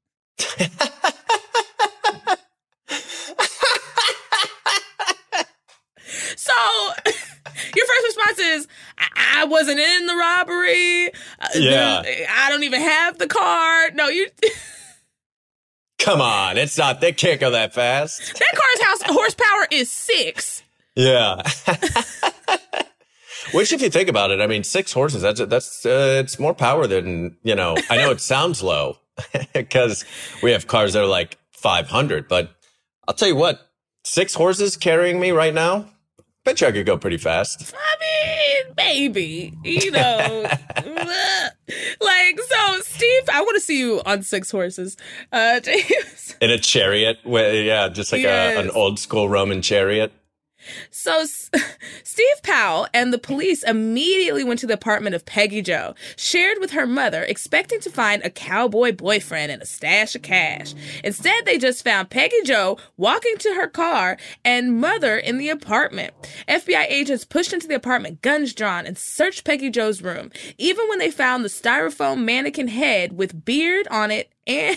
[SPEAKER 4] So your first response is, I wasn't in the robbery.
[SPEAKER 5] Yeah.
[SPEAKER 4] I don't even have the car. No, you...
[SPEAKER 5] Come on, it's not. They can't go that fast.
[SPEAKER 4] That car's horsepower is 6.
[SPEAKER 5] Yeah. Which, if you think about it, I mean, 6 horses, that's it's more power than, I know it sounds low because we have cars that are like 500, but I'll tell you what, 6 horses carrying me right now, bet you I could go pretty fast.
[SPEAKER 4] I mean, baby, like, so Steve, I want to see you on 6 horses, James.
[SPEAKER 5] In a chariot, just like an old school Roman chariot.
[SPEAKER 4] So Steve Powell and the police immediately went to the apartment of Peggy Jo, shared with her mother, expecting to find a cowboy boyfriend and a stash of cash. Instead, they just found Peggy Jo walking to her car and mother in the apartment. FBI agents pushed into the apartment, guns drawn, and searched Peggy Jo's room. Even when they found the styrofoam mannequin head with a beard on it and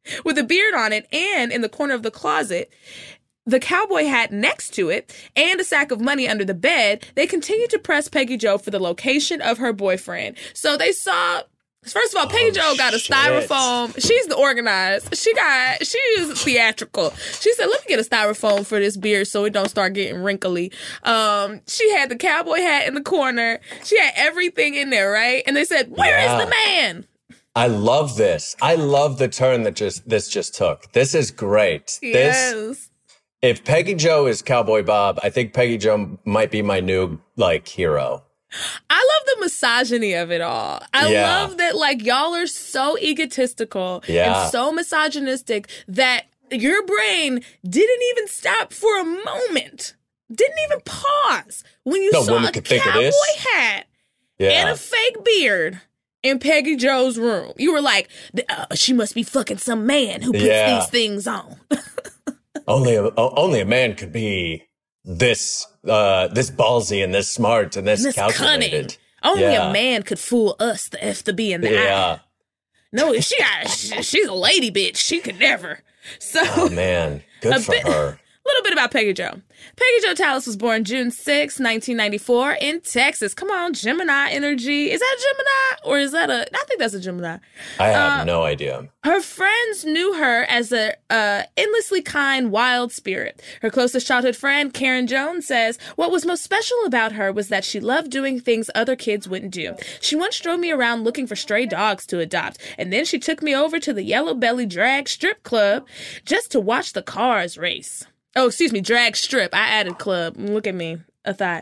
[SPEAKER 4] in the corner of the closet, the cowboy hat next to it, and a sack of money under the bed, they continued to press Peggy Jo for the location of her boyfriend. So they saw, first of all, Peggy Jo got a styrofoam. She's the organized. She is theatrical. She said, let me get a styrofoam for this beard so it don't start getting wrinkly. She had the cowboy hat in the corner. She had everything in there, right? And they said, where is the man?
[SPEAKER 5] I love this. I love the turn that this just took. This is great.
[SPEAKER 4] Yes.
[SPEAKER 5] If Peggy Jo is Cowboy Bob, I think Peggy Jo might be my new, hero.
[SPEAKER 4] I love the misogyny of it all. I love that, y'all are so egotistical and so misogynistic that your brain didn't even stop for a moment. Didn't even pause when you saw a cowboy hat and a fake beard in Peggy Jo's room. You were like, she must be fucking some man who puts these things on.
[SPEAKER 5] Only a man could be this ballsy and this smart and this calculated.
[SPEAKER 4] Cunning. Only a man could fool us, the F, the B, and the I. No, she's a lady bitch. She could never. So,
[SPEAKER 5] oh man, good for her.
[SPEAKER 4] A little bit about Peggy Jo. Peggy Jo Tallis was born June 6, 1994 in Texas. Come on, Gemini energy. Is that a Gemini? Or is that I think that's a Gemini.
[SPEAKER 5] I have no idea.
[SPEAKER 4] Her friends knew her as a endlessly kind, wild spirit. Her closest childhood friend, Karen Jones, says, what was most special about her was that she loved doing things other kids wouldn't do. She once drove me around looking for stray dogs to adopt, and then she took me over to the Yellow Belly Drag Strip Club just to watch the cars race. Oh, excuse me, drag strip. I added club. Look at me, a thought.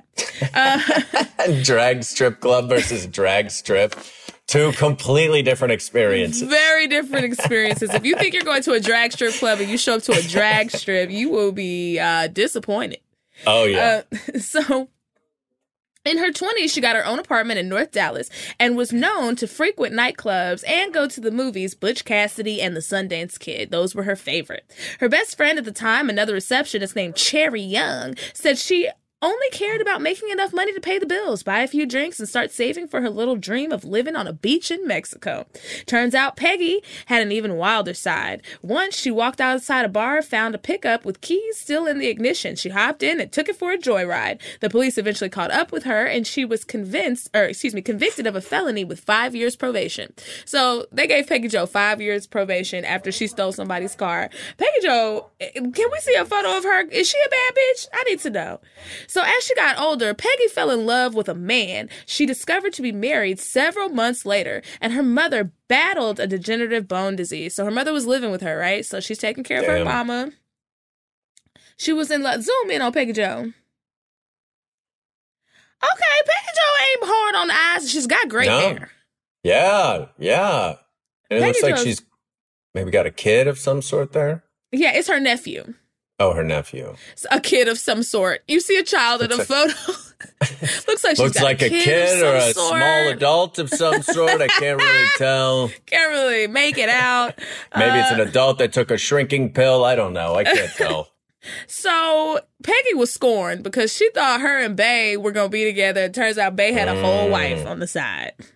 [SPEAKER 5] Drag strip club versus drag strip. 2 completely different experiences.
[SPEAKER 4] Very different experiences. If you think you're going to a drag strip club and you show up to a drag strip, you will be disappointed.
[SPEAKER 5] Oh, yeah.
[SPEAKER 4] So in her 20s, she got her own apartment in North Dallas and was known to frequent nightclubs and go to the movies Butch Cassidy and the Sundance Kid. Those were her favorite. Her best friend at the time, another receptionist named Cherry Young, said she only cared about making enough money to pay the bills, buy a few drinks, and start saving for her little dream of living on a beach in Mexico. Turns out Peggy had an even wilder side. Once she walked outside a bar, found a pickup with keys still in the ignition. She hopped in and took it for a joyride. The police eventually caught up with her, and she was convicted of a felony with 5 years probation. So they gave Peggy Jo 5 years probation after she stole somebody's car. Peggy Jo, can we see a photo of her? Is she a bad bitch? I need to know. So as she got older, Peggy fell in love with a man she discovered to be married several months later, and her mother battled a degenerative bone disease. So her mother was living with her, right? So she's taking care of her mama. She was in love. Zoom in on Peggy Jo. Okay, Peggy Jo ain't hard on the eyes. She's got great hair.
[SPEAKER 5] Yeah. And it looks like she's maybe got a kid of some sort there.
[SPEAKER 4] Yeah, it's her nephew.
[SPEAKER 5] Oh, her nephew.
[SPEAKER 4] A kid of some sort. You see a child in a photo. Looks like she's got
[SPEAKER 5] a kid or a small adult of some sort. I can't really tell.
[SPEAKER 4] Can't really make it out.
[SPEAKER 5] Maybe it's an adult that took a shrinking pill. I don't know. I can't tell.
[SPEAKER 4] So Peggy was scorned because she thought her and Bae were going to be together. It turns out Bae had a whole wife on the side.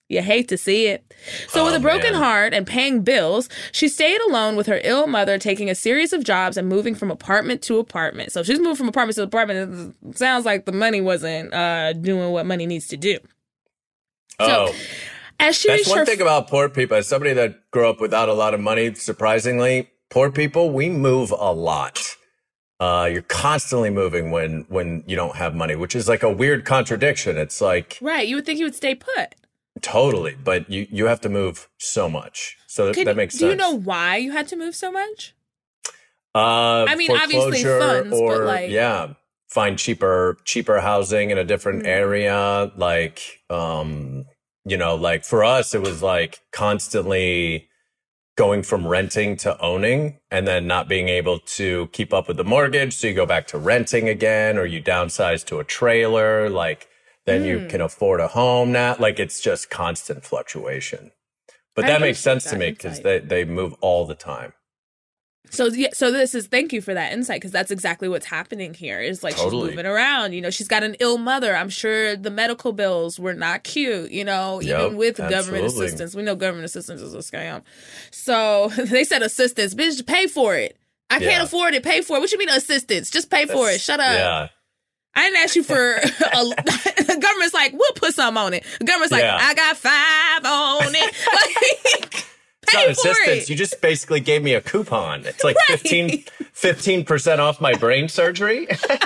[SPEAKER 4] You hate to see it. So with a broken heart and paying bills, she stayed alone with her ill mother, taking a series of jobs and moving from apartment to apartment. So she's moved from apartment to apartment. It sounds like the money wasn't doing what money needs to do. So, as she
[SPEAKER 5] that's one thing about poor people. As somebody that grew up without a lot of money, surprisingly, poor people, we move a lot. You're constantly moving when you don't have money, which is like a weird contradiction. It's like...
[SPEAKER 4] Right. You would think you would stay put.
[SPEAKER 5] Totally. But you have to move so much. So that makes sense.
[SPEAKER 4] Do you know why you had to move so much?
[SPEAKER 5] I
[SPEAKER 4] mean, obviously funds, but like...
[SPEAKER 5] Yeah. Find cheaper housing in a different area. Like, like for us, it was like constantly going from renting to owning and then not being able to keep up with the mortgage. So you go back to renting again, or you downsize to a trailer. Like then you can afford a home now. Like it's just constant fluctuation. But that makes sense to me because they move all the time.
[SPEAKER 4] So thank you for that insight, because that's exactly what's happening here. Is like she's moving around. She's got an ill mother. I'm sure the medical bills were not cute, even with government assistance. We know government assistance is a scam. So they said assistance. Bitch, pay for it. I can't afford it. Pay for it. What you mean assistance? Just pay for it. Shut up. Yeah. I didn't ask you for the government's like, we'll put something on it. The government's like, I got 5 on it. Like,
[SPEAKER 5] it's not assistance. You just basically gave me a coupon. It's like 15% off my brain surgery.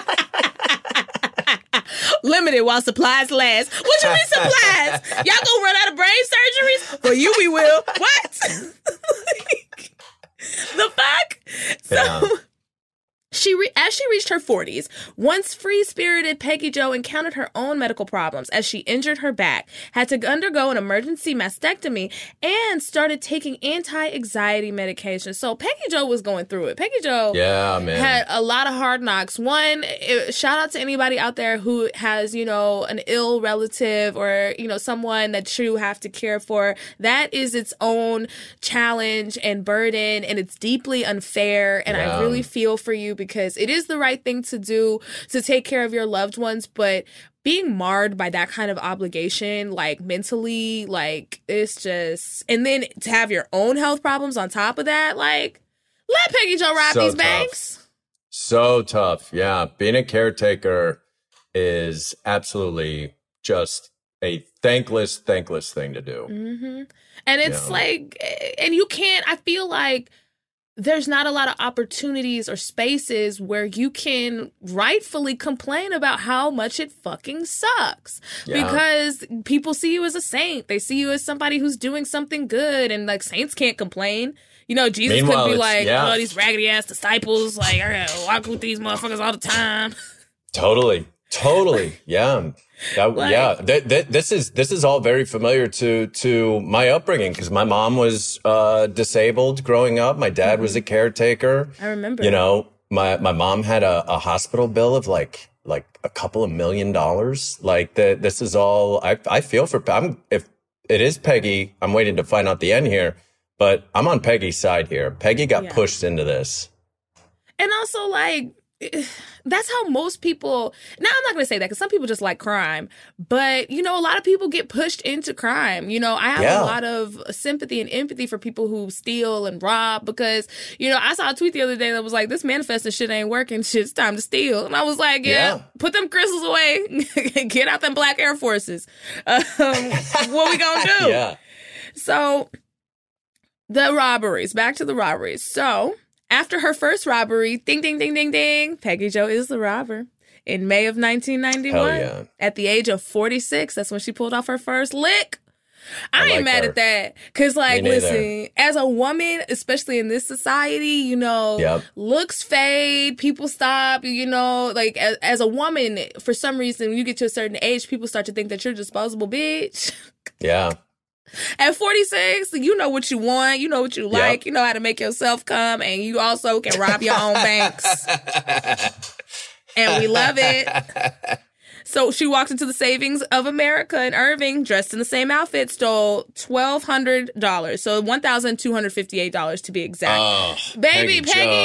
[SPEAKER 4] Limited while supplies last. What you mean supplies? Y'all gonna run out of brain surgeries? Well, we will. What? The fuck? So... As she reached her 40s, once free-spirited Peggy Jo encountered her own medical problems as she injured her back, had to undergo an emergency mastectomy, and started taking anti-anxiety medication. So Peggy Jo was going through it. Peggy Jo had a lot of hard knocks. One, shout out to anybody out there who has, an ill relative or, someone that you have to care for. That is its own challenge and burden, and it's deeply unfair. And I really feel for you, because it is the right thing to do to take care of your loved ones, but being marred by that kind of obligation, like mentally, like it's just, and then to have your own health problems on top of that, like let Peggy Jo rob these banks.
[SPEAKER 5] So tough. Yeah. Being a caretaker is absolutely just a thankless thing to do.
[SPEAKER 4] Mm-hmm. And it's like, and you can't, I feel like, there's not a lot of opportunities or spaces where you can rightfully complain about how much it fucking sucks. Because people see you as a saint. They see you as somebody who's doing something good, and like saints can't complain. Jesus couldn't be like, oh, these raggedy ass disciples, like, I gotta walk with these motherfuckers all the time.
[SPEAKER 5] Totally. Yeah. This is all very familiar to my upbringing, because my mom was disabled growing up. My dad was a caretaker.
[SPEAKER 4] I remember.
[SPEAKER 5] My mom had a hospital bill of like a couple of $1 million. Like this is all I feel for. If it is Peggy, I'm waiting to find out the end here, but I'm on Peggy's side here. Peggy got pushed into this,
[SPEAKER 4] and also like. That's how most people, now I'm not going to say that because some people just like crime, but, a lot of people get pushed into crime. I have a lot of sympathy and empathy for people who steal and rob because, I saw a tweet the other day that was like, this manifesting shit ain't working. Shit's time to steal. And I was like, put them crystals away. Get out them black Air Forces. What we going to do? Yeah. So the robberies, back to the robberies. So... after her first robbery, ding, ding, ding, ding, ding, Peggy Jo is the robber. In May of 1991, at the age of 46, that's when she pulled off her first lick. I ain't mad at that. Because, listen, as a woman, especially in this society, looks fade, people stop, as a woman, for some reason, when you get to a certain age, people start to think that you're a disposable bitch. Yeah. At 46, you know what you want, you know what you like, you know how to make yourself come, and you also can rob your own banks. And we love it. So she walked into the Savings of America in Irving, dressed in the same outfit, stole $1,200. So $1,258 to be exact. Oh, Peggy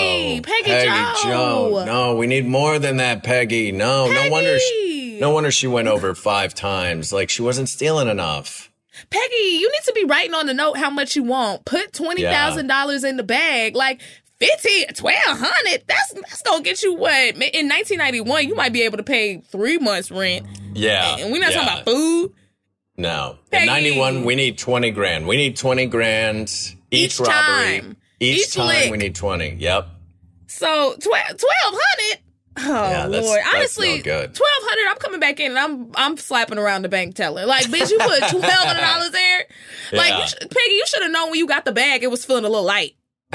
[SPEAKER 4] Jo.
[SPEAKER 5] No, we need more than that, Peggy. No wonder she went over 5 times. Like, she wasn't stealing enough.
[SPEAKER 4] Peggy, you need to be writing on the note how much you want. Put $20,000 in the bag. Like, 1,200. That's gonna get you what? In 1991, you might be able to pay 3 months rent.
[SPEAKER 5] Yeah.
[SPEAKER 4] And we're not talking about food.
[SPEAKER 5] No.
[SPEAKER 4] Peggy.
[SPEAKER 5] In 91, we need 20 grand. We need 20 grand each robbery.
[SPEAKER 4] Time.
[SPEAKER 5] Each time
[SPEAKER 4] lick.
[SPEAKER 5] we need 20. Yep.
[SPEAKER 4] So 1,200. Oh Lord! Honestly,
[SPEAKER 5] no good.
[SPEAKER 4] 1,200. I'm coming back in and I'm slapping around the bank teller. Like, bitch, you put $1,200 there. Like, Peggy, you should have known when you got the bag it was feeling a little light.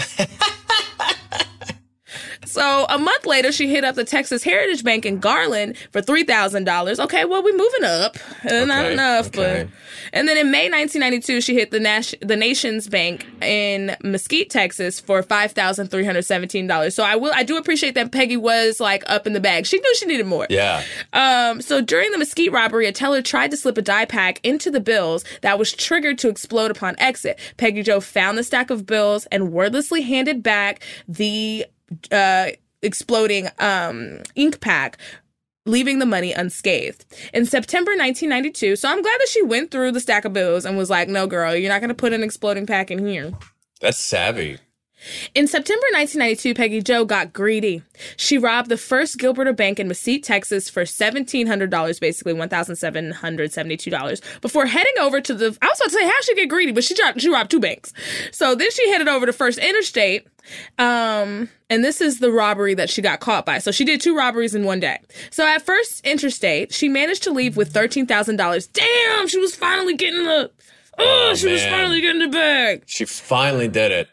[SPEAKER 4] So a month later, she hit up the Texas Heritage Bank in Garland for $3,000. Okay, well, we're moving up. Not enough, but... And then in May 1992, she hit the Nations Bank in Mesquite, Texas for $5,317. So I do appreciate that Peggy was like up in the bag. She knew she needed more.
[SPEAKER 5] Yeah.
[SPEAKER 4] So during the Mesquite robbery, a teller tried to slip a die pack into the bills that was triggered to explode upon exit. Peggy Jo found the stack of bills and wordlessly handed back the exploding ink pack, leaving the money unscathed. In September 1992, so I'm glad that she went through the stack of bills and was like, no, girl, you're not going to put an exploding pack in here.
[SPEAKER 5] That's savvy.
[SPEAKER 4] In September 1992, Peggy Jo got greedy. She robbed the First Gilberta Bank in Mesquite, Texas for $1,700, basically $1,772, before heading over to the... I was about to say, how'd she get greedy? But she robbed 2 banks. So then she headed over to First Interstate, and this is the robbery that she got caught by. So she did 2 robberies in one day. So at First Interstate, she managed to leave with $13,000. Damn, she was finally getting the... she was finally getting the bag.
[SPEAKER 5] She finally did it.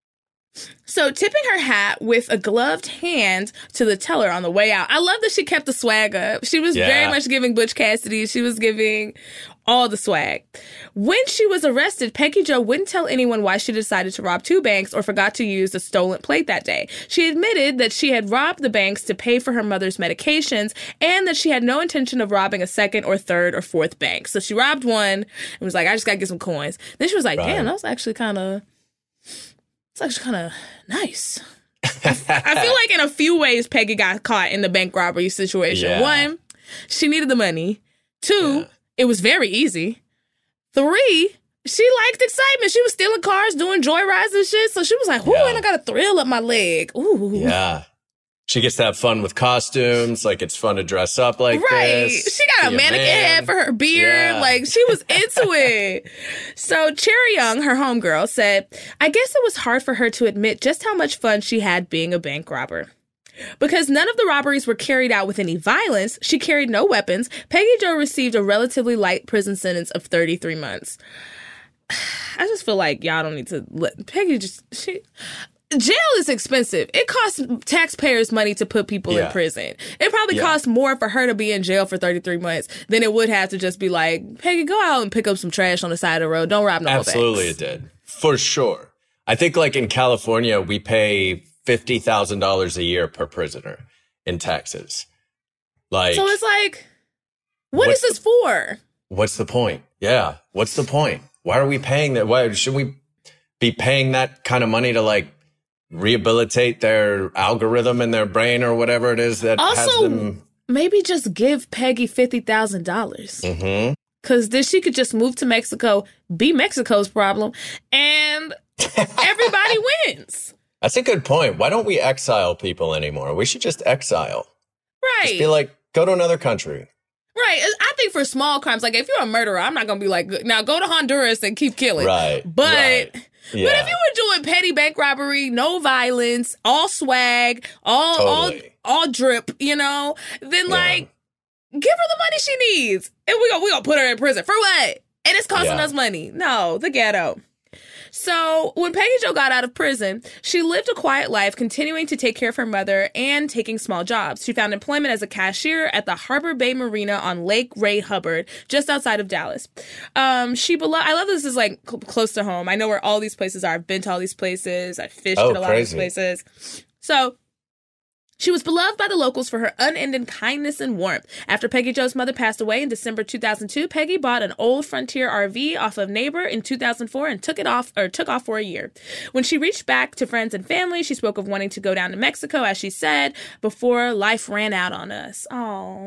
[SPEAKER 4] So tipping her hat with a gloved hand to the teller on the way out. I love that she kept the swag up. She was very much giving Butch Cassidy. She was giving all the swag. When she was arrested, Peggy Jo wouldn't tell anyone why she decided to rob 2 banks or forgot to use the stolen plate that day. She admitted that she had robbed the banks to pay for her mother's medications and that she had no intention of robbing a second or third or fourth bank. So she robbed one and was like, I just got to get some coins. Then she was like, damn, that was actually kind of... It's actually kind of nice. I feel like in a few ways, Peggy got caught in the bank robbery situation.
[SPEAKER 5] Yeah.
[SPEAKER 4] 1, she needed the money. 2, it was very easy. 3, she liked excitement. She was stealing cars, doing joyrides and shit. So she was like, ooh, and I got a thrill up my leg. Ooh.
[SPEAKER 5] Yeah. She gets to have fun with costumes. Like, it's fun to dress up like this.
[SPEAKER 4] She got a mannequin head for her beard.
[SPEAKER 5] Yeah.
[SPEAKER 4] Like, she was into it. So Cherry Young, her homegirl, said, I guess it was hard for her to admit just how much fun she had being a bank robber. Because none of the robberies were carried out with any violence, she carried no weapons, Peggy Jo received a relatively light prison sentence of 33 months. I just feel like y'all don't need to let Peggy jail is expensive. It costs taxpayers money to put people in prison. It probably costs more for her to be in jail for 33 months than it would have to just be like, Peggy, go out and pick up some trash on the side of the road. Don't rob no more banks.
[SPEAKER 5] Absolutely it did. For sure. I think like in California, we pay $50,000 a year per prisoner in taxes. Like,
[SPEAKER 4] so it's like, what is this for?
[SPEAKER 5] What's the point? Yeah. What's the point? Why are we paying that? Why should we be paying that kind of money to like rehabilitate their algorithm in their brain or whatever it is that
[SPEAKER 4] also,
[SPEAKER 5] has them?
[SPEAKER 4] Maybe just give Peggy $50,000.
[SPEAKER 5] Mm-hmm.
[SPEAKER 4] Because then she could just move to Mexico, be Mexico's problem, and everybody wins.
[SPEAKER 5] That's a good point. Why don't we exile people anymore? We should just exile.
[SPEAKER 4] Right.
[SPEAKER 5] Just be like, go to another country.
[SPEAKER 4] Right. I think for small crimes, like if you're a murderer, I'm not going to be like, now go to Honduras and keep killing.
[SPEAKER 5] Right.
[SPEAKER 4] But...
[SPEAKER 5] Yeah.
[SPEAKER 4] But if you were doing petty bank robbery, no violence, all swag, all drip, you know, then like give her the money she needs, and we gonna put her in prison for what? And it's costing us money. No, the ghetto. So when Peggy Jo got out of prison, she lived a quiet life, continuing to take care of her mother and taking small jobs. She found employment as a cashier at the Harbor Bay Marina on Lake Ray Hubbard, just outside of Dallas. I love this is like close to home. I know where all these places are. I've been to all these places. I've fished at a lot of these places. So she was beloved by the locals for her unending kindness and warmth. After Peggy Jo's mother passed away in December 2002, Peggy bought an old Frontier RV off of Neighbor in 2004 and took off for a year. When she reached back to friends and family, she spoke of wanting to go down to Mexico, as she said, before life ran out on us. Oh,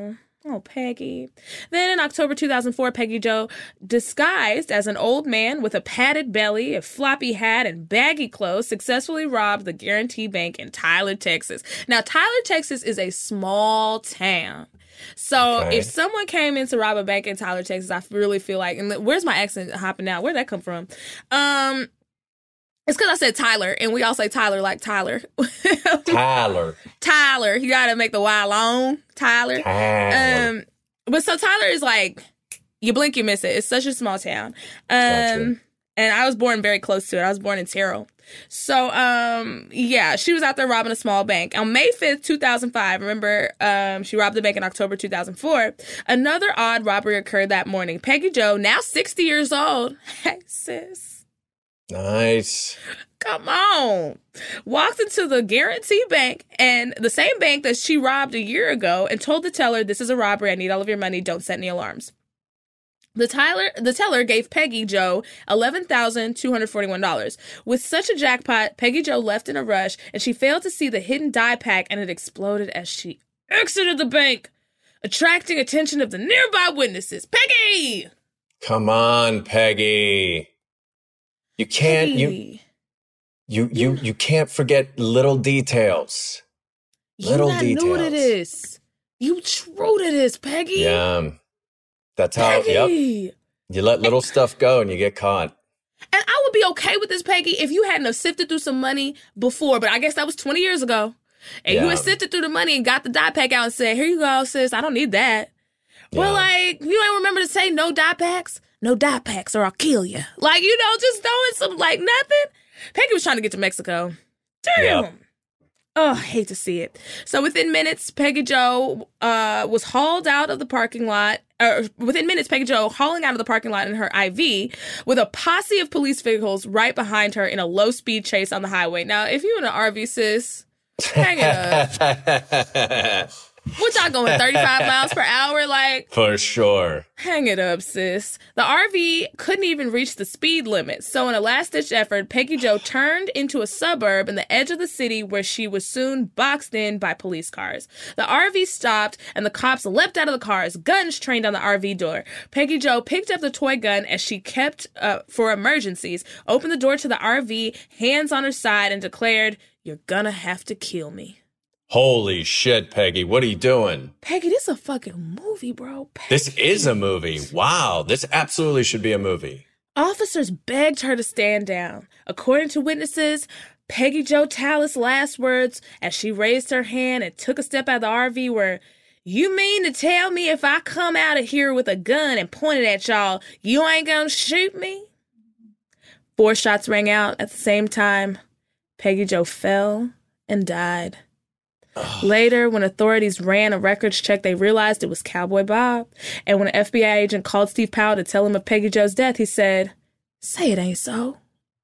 [SPEAKER 4] Oh, Peggy. Then in October 2004, Peggy Jo, disguised as an old man with a padded belly, a floppy hat, and baggy clothes, successfully robbed the Guarantee Bank in Tyler, Texas. Now, Tyler, Texas is a small town. So if someone came in to rob a bank in Tyler, Texas, I really feel like, and where's my accent hopping out? Where'd that come from? It's because I said Tyler, and we all say Tyler like Tyler. Tyler. You got to make the Y long. Tyler. But so Tyler is like, you blink, you miss it. It's such a small town.
[SPEAKER 5] Gotcha.
[SPEAKER 4] And I was born very close to it. I was born in Terrell. So, yeah, she was out there robbing a small bank. On May 5th, 2005, remember, she robbed the bank in October 2004. Another odd robbery occurred that morning. Peggy Jo, now 60 years old. Hey, sis.
[SPEAKER 5] Nice.
[SPEAKER 4] Come on. Walked into the Guarantee Bank, and the same bank that she robbed a year ago, and told the teller, this is a robbery. I need all of your money. Don't set any alarms. The teller gave Peggy Jo $11,241. With such a jackpot, Peggy Jo left in a rush, and she failed to see the hidden die pack, and it exploded as she exited the bank, attracting attention of the nearby witnesses. Peggy!
[SPEAKER 5] Come on, Peggy. You can't you can't forget little details. Little details. New to
[SPEAKER 4] this. You true to this, Peggy.
[SPEAKER 5] Yeah. That's how, Peggy. Yep. You let little stuff go and you get caught.
[SPEAKER 4] And I would be okay with this, Peggy, if you hadn't have sifted through some money before, but I guess that was 20 years ago. And you had sifted through the money and got the die pack out and said, here you go, sis, I don't need that. Yeah. But, like, you don't remember to say no die packs? No die packs or I'll kill you. Like, you know, just throwing some, like, nothing. Peggy was trying to get to Mexico. Damn. Yep. Oh, I hate to see it. So within minutes, Peggy Jo was hauled out of the parking lot. Within minutes, Peggy Jo hauling out of the parking lot in her IV with a posse of police vehicles right behind her in a low-speed chase on the highway. Now, if you in an RV, sis, hang it up. What y'all going 35 miles per hour? Like,
[SPEAKER 5] for sure.
[SPEAKER 4] Hang it up, sis. The RV couldn't even reach the speed limit. So in a last-ditch effort, Peggy Jo turned into a suburb in the edge of the city where she was soon boxed in by police cars. The RV stopped and the cops leapt out of the cars, guns trained on the RV door. Peggy Jo picked up the toy gun as she kept for emergencies, opened the door to the RV, hands on her side, and declared, "You're gonna have to kill me."
[SPEAKER 5] Holy shit, Peggy. What are you doing?
[SPEAKER 4] Peggy, this is a fucking movie, bro. Peggy.
[SPEAKER 5] This is a movie. Wow. This absolutely should be a movie.
[SPEAKER 4] Officers begged her to stand down. According to witnesses, Peggy Jo Tallis' last words as she raised her hand and took a step out of the RV were, "You mean to tell me if I come out of here with a gun and point it at y'all, you ain't gonna shoot me?" 4 shots rang out at the same time. Peggy Jo fell and died. Later, when authorities ran a records check, they realized it was Cowboy Bob. And when an FBI agent called Steve Powell to tell him of Peggy Jo's death, he said, "Say it ain't so."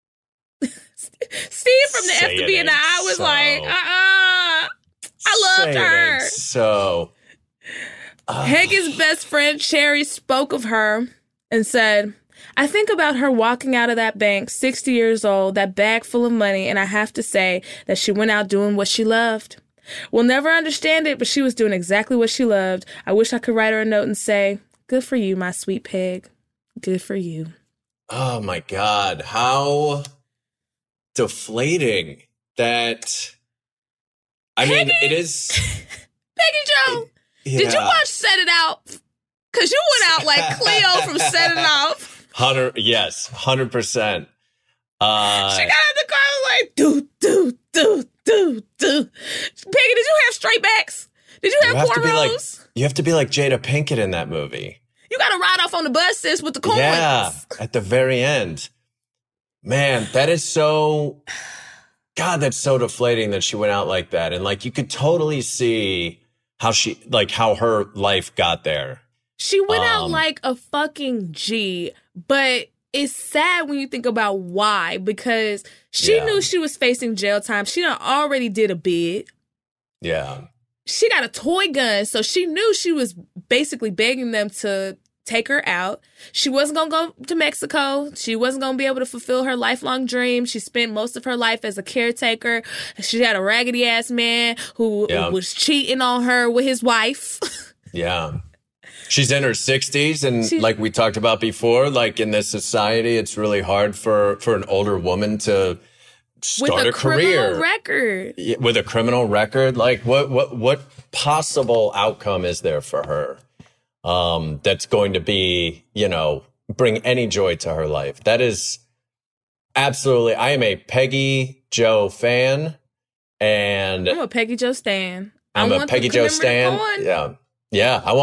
[SPEAKER 4] Steve from the FTB and I was like, I loved her.
[SPEAKER 5] So,
[SPEAKER 4] Peggy's best friend, Cherry, spoke of her and said, "I think about her walking out of that bank, 60 years old, that bag full of money, and I have to say that she went out doing what she loved. We'll never understand it, but she was doing exactly what she loved. I wish I could write her a note and say, 'Good for you, my sweet Peg. Good for you.'"
[SPEAKER 5] Oh my God. How deflating that. I mean, it is.
[SPEAKER 4] Peggy Jo, did you watch Set It Out? Because you went out like Cleo from Set It Off.
[SPEAKER 5] 100%.
[SPEAKER 4] She got in the car like, do. Peggy, did you have straight backs? Did you have cornrows?
[SPEAKER 5] You have to be like Jada Pinkett in that movie.
[SPEAKER 4] You got to ride off on the bus, sis, with the coins.
[SPEAKER 5] Yeah, at the very end. Man, that is so... God, that's so deflating that she went out like that. And like, you could totally see how her life got there.
[SPEAKER 4] She went out like a fucking G, but it's sad when you think about why, because she knew she was facing jail time. She done already did a bid.
[SPEAKER 5] Yeah.
[SPEAKER 4] She got a toy gun, so she knew she was basically begging them to take her out. She wasn't going to go to Mexico. She wasn't going to be able to fulfill her lifelong dream. She spent most of her life as a caretaker. She had a raggedy-ass man who was cheating on her with his wife.
[SPEAKER 5] Yeah. She's in her 60s, and like we talked about before, like in this society, it's really hard for an older woman to start a career with a criminal record. Like, what possible outcome is there for her that's going to be, bring any joy to her life? That is absolutely. I am a Peggy Jo fan, and
[SPEAKER 4] I'm a Peggy Jo stan.
[SPEAKER 5] I'm a Peggy Jo stan. Yeah. I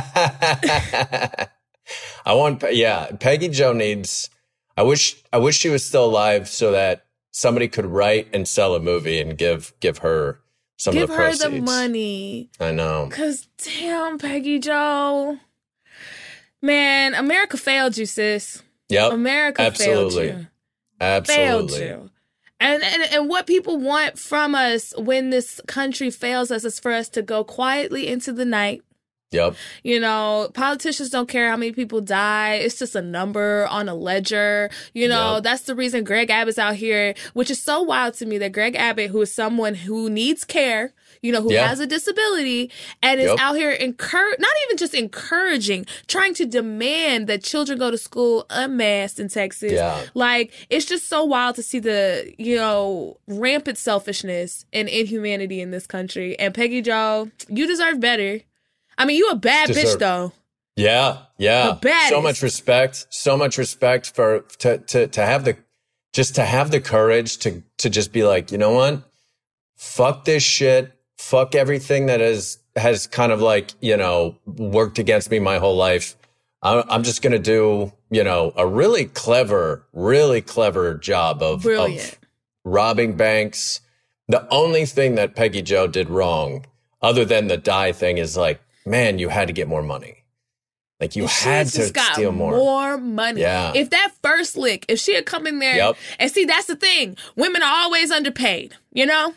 [SPEAKER 5] want. Peggy Jo needs. I wish she was still alive so that somebody could write and sell a movie and give her some of the proceeds.
[SPEAKER 4] Give her the money.
[SPEAKER 5] I know.
[SPEAKER 4] Cause damn, Peggy Jo, man, America failed you, sis.
[SPEAKER 5] Yep.
[SPEAKER 4] America failed you.
[SPEAKER 5] Absolutely.
[SPEAKER 4] Failed you. And what people want from us when this country fails us is for us to go quietly into the night.
[SPEAKER 5] Yep.
[SPEAKER 4] Politicians don't care how many people die. It's just a number on a ledger. That's the reason Greg Abbott's out here, which is so wild to me that Greg Abbott, who is someone who needs care, who has a disability and is out here not even just encouraging, trying to demand that children go to school unmasked in Texas.
[SPEAKER 5] Yeah.
[SPEAKER 4] Like, it's just so wild to see the, rampant selfishness and inhumanity in this country. And Peggy Jo, you deserve better. I mean, you a bad bitch, though.
[SPEAKER 5] Yeah.
[SPEAKER 4] The baddest.
[SPEAKER 5] So much respect for to have the courage to just be like, you know what? Fuck this shit. Fuck everything that has kind of like, worked against me my whole life. I'm just going to do, a really clever job of robbing banks. The only thing that Peggy Jo did wrong, other than the die thing, is like, man, you had to get more money. Like, you had to steal
[SPEAKER 4] more money.
[SPEAKER 5] Yeah.
[SPEAKER 4] If that first lick, if she had come in there, and see, that's the thing. Women are always underpaid, We make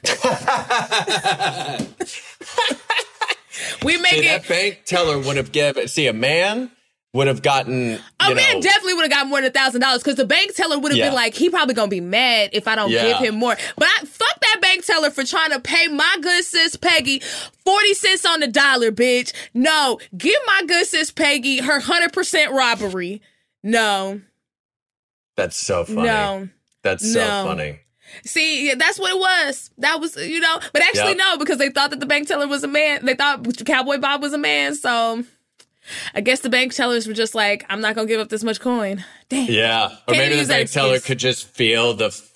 [SPEAKER 5] that bank teller would have given, a man would have gotten,
[SPEAKER 4] a man definitely would have got more than $1,000 because the bank teller would have been like, he probably going to be mad if I don't give him more. But fuck that bank teller for trying to pay my good sis Peggy 40 cents on the dollar, bitch. No, give my good sis Peggy her 100% robbery. No.
[SPEAKER 5] That's so funny.
[SPEAKER 4] No.
[SPEAKER 5] That's so funny.
[SPEAKER 4] See, that's what it was. That was, but actually no, because they thought that the bank teller was a man. They thought Cowboy Bob was a man, so I guess the bank tellers were just like, I'm not going to give up this much coin. Damn.
[SPEAKER 5] Yeah. Or maybe the bank teller could just feel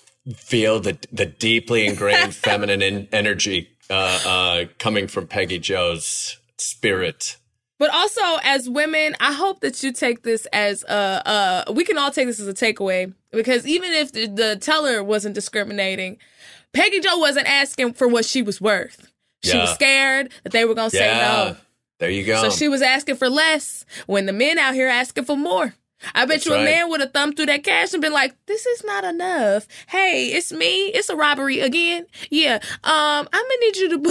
[SPEAKER 5] the deeply ingrained feminine energy coming from Peggy Jo's spirit.
[SPEAKER 4] But also, as women, I hope that you take this as we can all take this as a takeaway, because even if the teller wasn't discriminating, Peggy Jo wasn't asking for what she was worth. She was scared that they were going to say no.
[SPEAKER 5] There you go.
[SPEAKER 4] So she was asking for less when the men out here asking for more. I bet a man would have thumbed through that cash and been like, this is not enough. Hey, it's me. It's a robbery again. Yeah. I'm going to need you to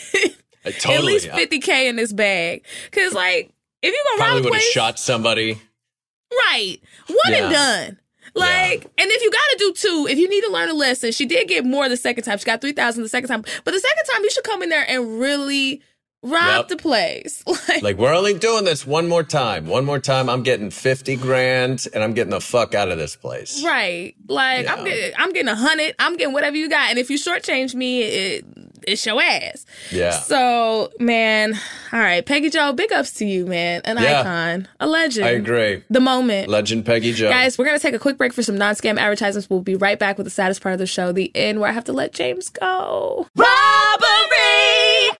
[SPEAKER 4] put at least $50K in this bag. Because, like, if you're going to rob a place,
[SPEAKER 5] probably would have shot somebody.
[SPEAKER 4] Right. One and done. Like, and if you got to do two, if you need to learn a lesson, she did get more the second time. She got $3,000 the second time. But the second time, you should come in there and really rob the place.
[SPEAKER 5] Like, we're only doing this one more time. One more time, I'm getting $50,000 and I'm getting the fuck out of this place.
[SPEAKER 4] Right. Like, I'm getting 100. I'm getting whatever you got. And if you shortchange me, it's your ass.
[SPEAKER 5] Yeah.
[SPEAKER 4] So, man, all right. Peggy Jo, big ups to you, man. An icon. A legend.
[SPEAKER 5] I agree.
[SPEAKER 4] The moment.
[SPEAKER 5] Legend Peggy Jo.
[SPEAKER 4] Guys, we're going to take a quick break for some non-scam advertisements. We'll be right back with the saddest part of the show, the end, where I have to let James go. Robbery!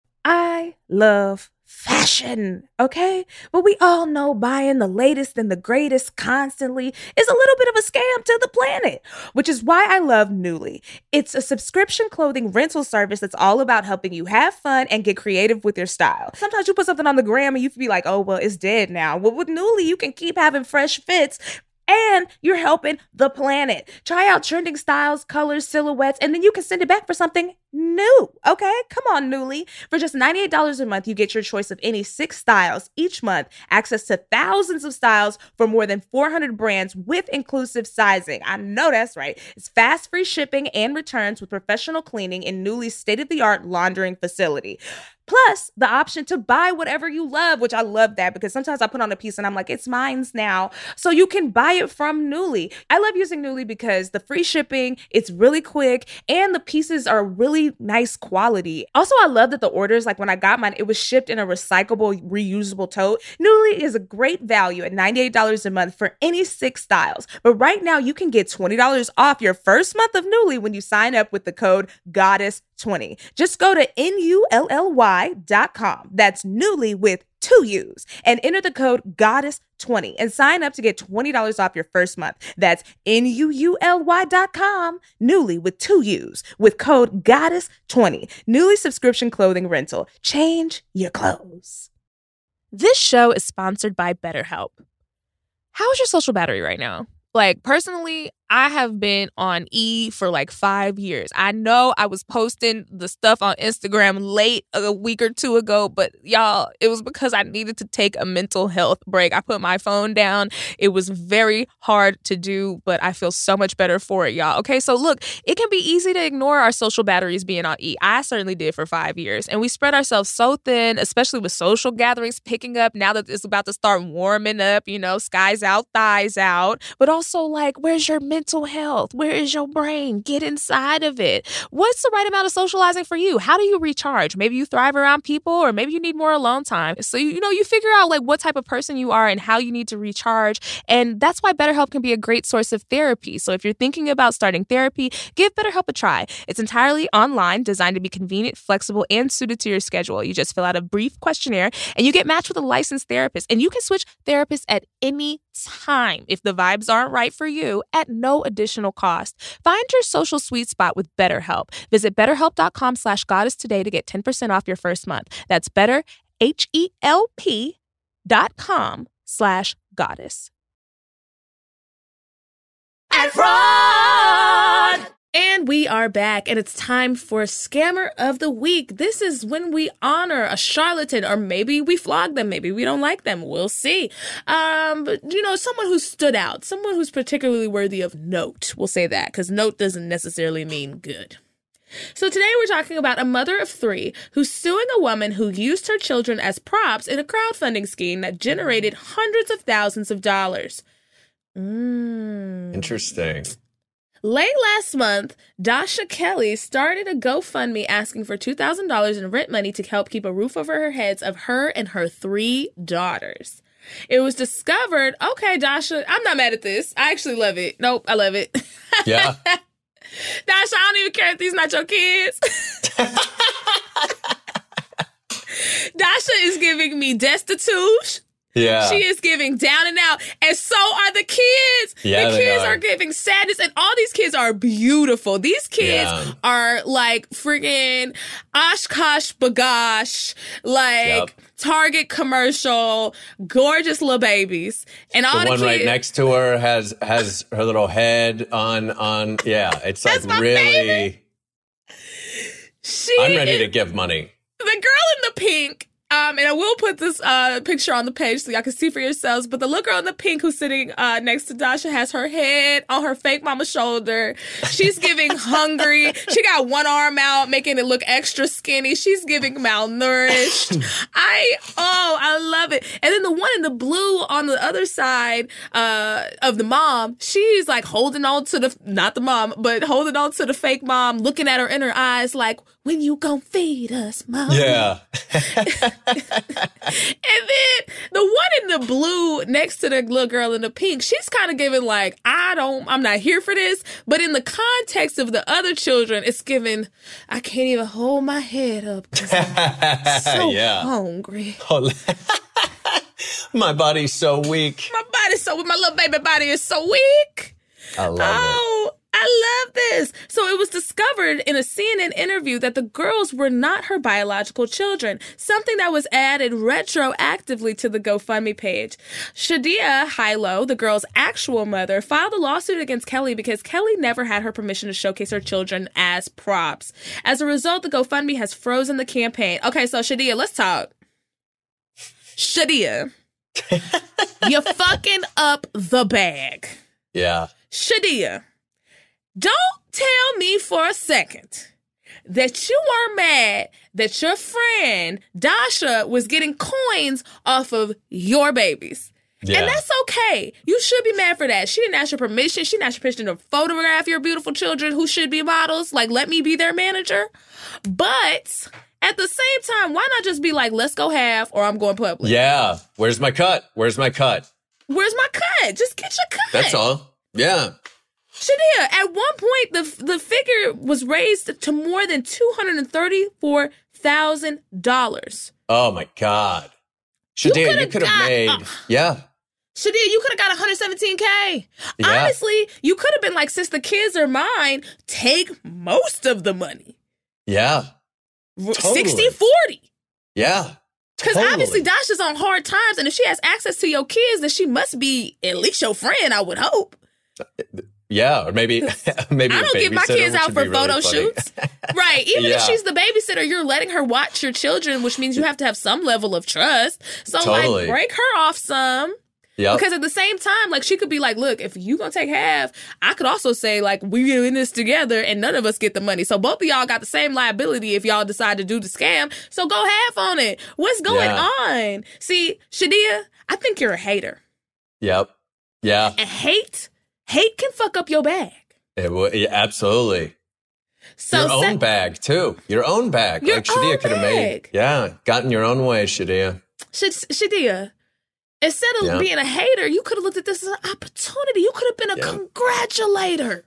[SPEAKER 4] I love fashion, okay? But we all know buying the latest and the greatest constantly is a little bit of a scam to the planet, which is why I love Nuuly. It's a subscription clothing rental service that's all about helping you have fun and get creative with your style. Sometimes you put something on the gram and you can be like, oh, well, it's dead now. Well, with Nuuly, you can keep having fresh fits and you're helping the planet. Try out trending styles, colors, silhouettes, and then you can send it back for something new, okay? Come on, Nuuly. For just $98 a month, you get your choice of any 6 styles each month, access to thousands of styles for more than 400 brands with inclusive sizing. I know that's right. It's fast, free shipping and returns with professional cleaning in Nuuly's state-of-the-art laundering facility. Plus, the option to buy whatever you love, which I love that because sometimes I put on a piece and I'm like, it's mine's now. So you can buy it from Nuuly. I love using Nuuly because the free shipping, it's really quick, and the pieces are really nice quality. Also, I love that the orders, like when I got mine, it was shipped in a recyclable, reusable tote. Nuuly is a great value at $98 a month for any 6 styles. But right now, you can get $20 off your first month of Nuuly when you sign up with the code GODDESS20. Just go to NULLY.com. That's Nuuly with 2 U's and enter the code GODDESS20 and sign up to get $20 off your first month. That's NUULY.com. Nuuly with 2 U's with code GODDESS20. Nuuly subscription clothing rental. Change your clothes.
[SPEAKER 6] This show is sponsored by BetterHelp. How is your social battery right now? Like, personally, I have been on E for like 5 years. I know I was posting the stuff on Instagram late a week or two ago, but y'all, it was because I needed to take a mental health break. I put my phone down. It was very hard to do, but I feel so much better for it, y'all. Okay, so look, it can be easy to ignore our social batteries being on E. I certainly did for 5 years, and we spread ourselves so thin, especially with social gatherings picking up now that it's about to start warming up, you know, skies out, thighs out, but also like, where's your mental health? Where is your brain? Get inside of it. What's the right amount of socializing for you? How do you recharge? Maybe you thrive around people, or maybe you need more alone time. So, you figure out like what type of person you are and how you need to recharge. And that's why BetterHelp can be a great source of therapy. So if you're thinking about starting therapy, give BetterHelp a try. It's entirely online, designed to be convenient, flexible, and suited to your schedule. You just fill out a brief questionnaire and you get matched with a licensed therapist. And you can switch therapists at any time if the vibes aren't right for you at no additional cost. Find your social sweet spot with BetterHelp. Visit betterhelp.com/goddess today to get 10% off your first month. That's betterhelp.com/goddess.
[SPEAKER 4] And fraud! And we are back, and it's time for Scammer of the Week. This is when we honor a charlatan, or maybe we flog them, maybe we don't like them. We'll see. But, someone who stood out, someone who's particularly worthy of note. We'll say that, because note doesn't necessarily mean good. So today we're talking about a mother of 3 who's suing a woman who used her children as props in a crowdfunding scheme that generated hundreds of thousands of dollars.
[SPEAKER 5] Interesting.
[SPEAKER 4] Late last month, Dasha Kelly started a GoFundMe asking for $2,000 in rent money to help keep a roof over her heads of her and her 3 daughters. It was discovered, okay, Dasha, I'm not mad at this. I actually love it. Nope, I love it.
[SPEAKER 5] Yeah.
[SPEAKER 4] Dasha, I don't even care if these not your kids. Dasha is giving me destitute.
[SPEAKER 5] Yeah.
[SPEAKER 4] She is giving down and out, and so are the kids.
[SPEAKER 5] Yeah,
[SPEAKER 4] the kids are giving sadness, and all these kids are beautiful. These kids are like friggin' Oshkosh Bagosh, like Target commercial, gorgeous little babies. And all the
[SPEAKER 5] one
[SPEAKER 4] kids,
[SPEAKER 5] right next to her has her little head on. Yeah, it's like really. I'm ready to give money.
[SPEAKER 4] The girl in the pink. And I will put this picture on the page so y'all can see for yourselves. But the little girl in the pink who's sitting next to Dasha has her head on her fake mama's shoulder. She's giving hungry. She got one arm out, making it look extra skinny. She's giving malnourished. I love it. And then the one in the blue on the other side of the mom, she's like holding on to not the mom, but holding on to the fake mom, looking at her in her eyes like, when you gon' feed us, mom?
[SPEAKER 5] Yeah.
[SPEAKER 4] And then the one in the blue next to the little girl in the pink, she's kind of giving like, I'm not here for this. But in the context of the other children, it's giving, I can't even hold my head up because I'm so hungry.
[SPEAKER 5] My body's so weak.
[SPEAKER 4] My little baby body is so weak.
[SPEAKER 5] I love it.
[SPEAKER 4] I love this. So it was discovered in a CNN interview that the girls were not her biological children, something that was added retroactively to the GoFundMe page. Shadia Hilo, the girl's actual mother, filed a lawsuit against Kelly because Kelly never had her permission to showcase her children as props. As a result, the GoFundMe has frozen the campaign. Okay, so Shadia, let's talk. Shadia, you're fucking up the bag.
[SPEAKER 5] Yeah.
[SPEAKER 4] Shadia, don't tell me for a second that you are mad that your friend Dasha was getting coins off of your babies. Yeah. And that's okay. You should be mad for that. She didn't ask your permission. She didn't ask your permission to photograph your beautiful children who should be models. Like, let me be their manager. But at the same time, why not just be like, let's go half or I'm going public?
[SPEAKER 5] Yeah. Where's my cut? Where's my cut?
[SPEAKER 4] Where's my cut? Just get your cut.
[SPEAKER 5] That's all. Yeah.
[SPEAKER 4] Shadia, at one point, the figure was raised to more than $234,000.
[SPEAKER 5] Oh, my God. Shadia, you could have made, yeah.
[SPEAKER 4] Shadia, you could have got $117K. Yeah. Honestly, you could have been like, since the kids are mine, take most of the money.
[SPEAKER 5] Yeah. Totally.
[SPEAKER 4] 60-40.
[SPEAKER 5] Yeah.
[SPEAKER 4] Because obviously Dasha's on hard times, and if she has access to your kids, then she must be at least your friend, I would hope.
[SPEAKER 5] Yeah, or maybe
[SPEAKER 4] I don't give my kids out for photo shoots. Right. Even if she's the babysitter, you're letting her watch your children, which means you have to have some level of trust. So like break her off some. Yeah. Because at the same time, like she could be like, look, if you gonna take half, I could also say like we're in this together and none of us get the money. So both of y'all got the same liability if y'all decide to do the scam. So go half on it. What's going on? See, Shadia, I think you're a hater.
[SPEAKER 5] Yep. Yeah.
[SPEAKER 4] And hate can fuck up your bag.
[SPEAKER 5] Yeah, absolutely. So your own bag, too. Your own bag. Like Shadia could have made. Yeah, gotten your own way, Shadia.
[SPEAKER 4] Shadia, instead of being a hater, you could have looked at this as an opportunity. You could have been a congratulator.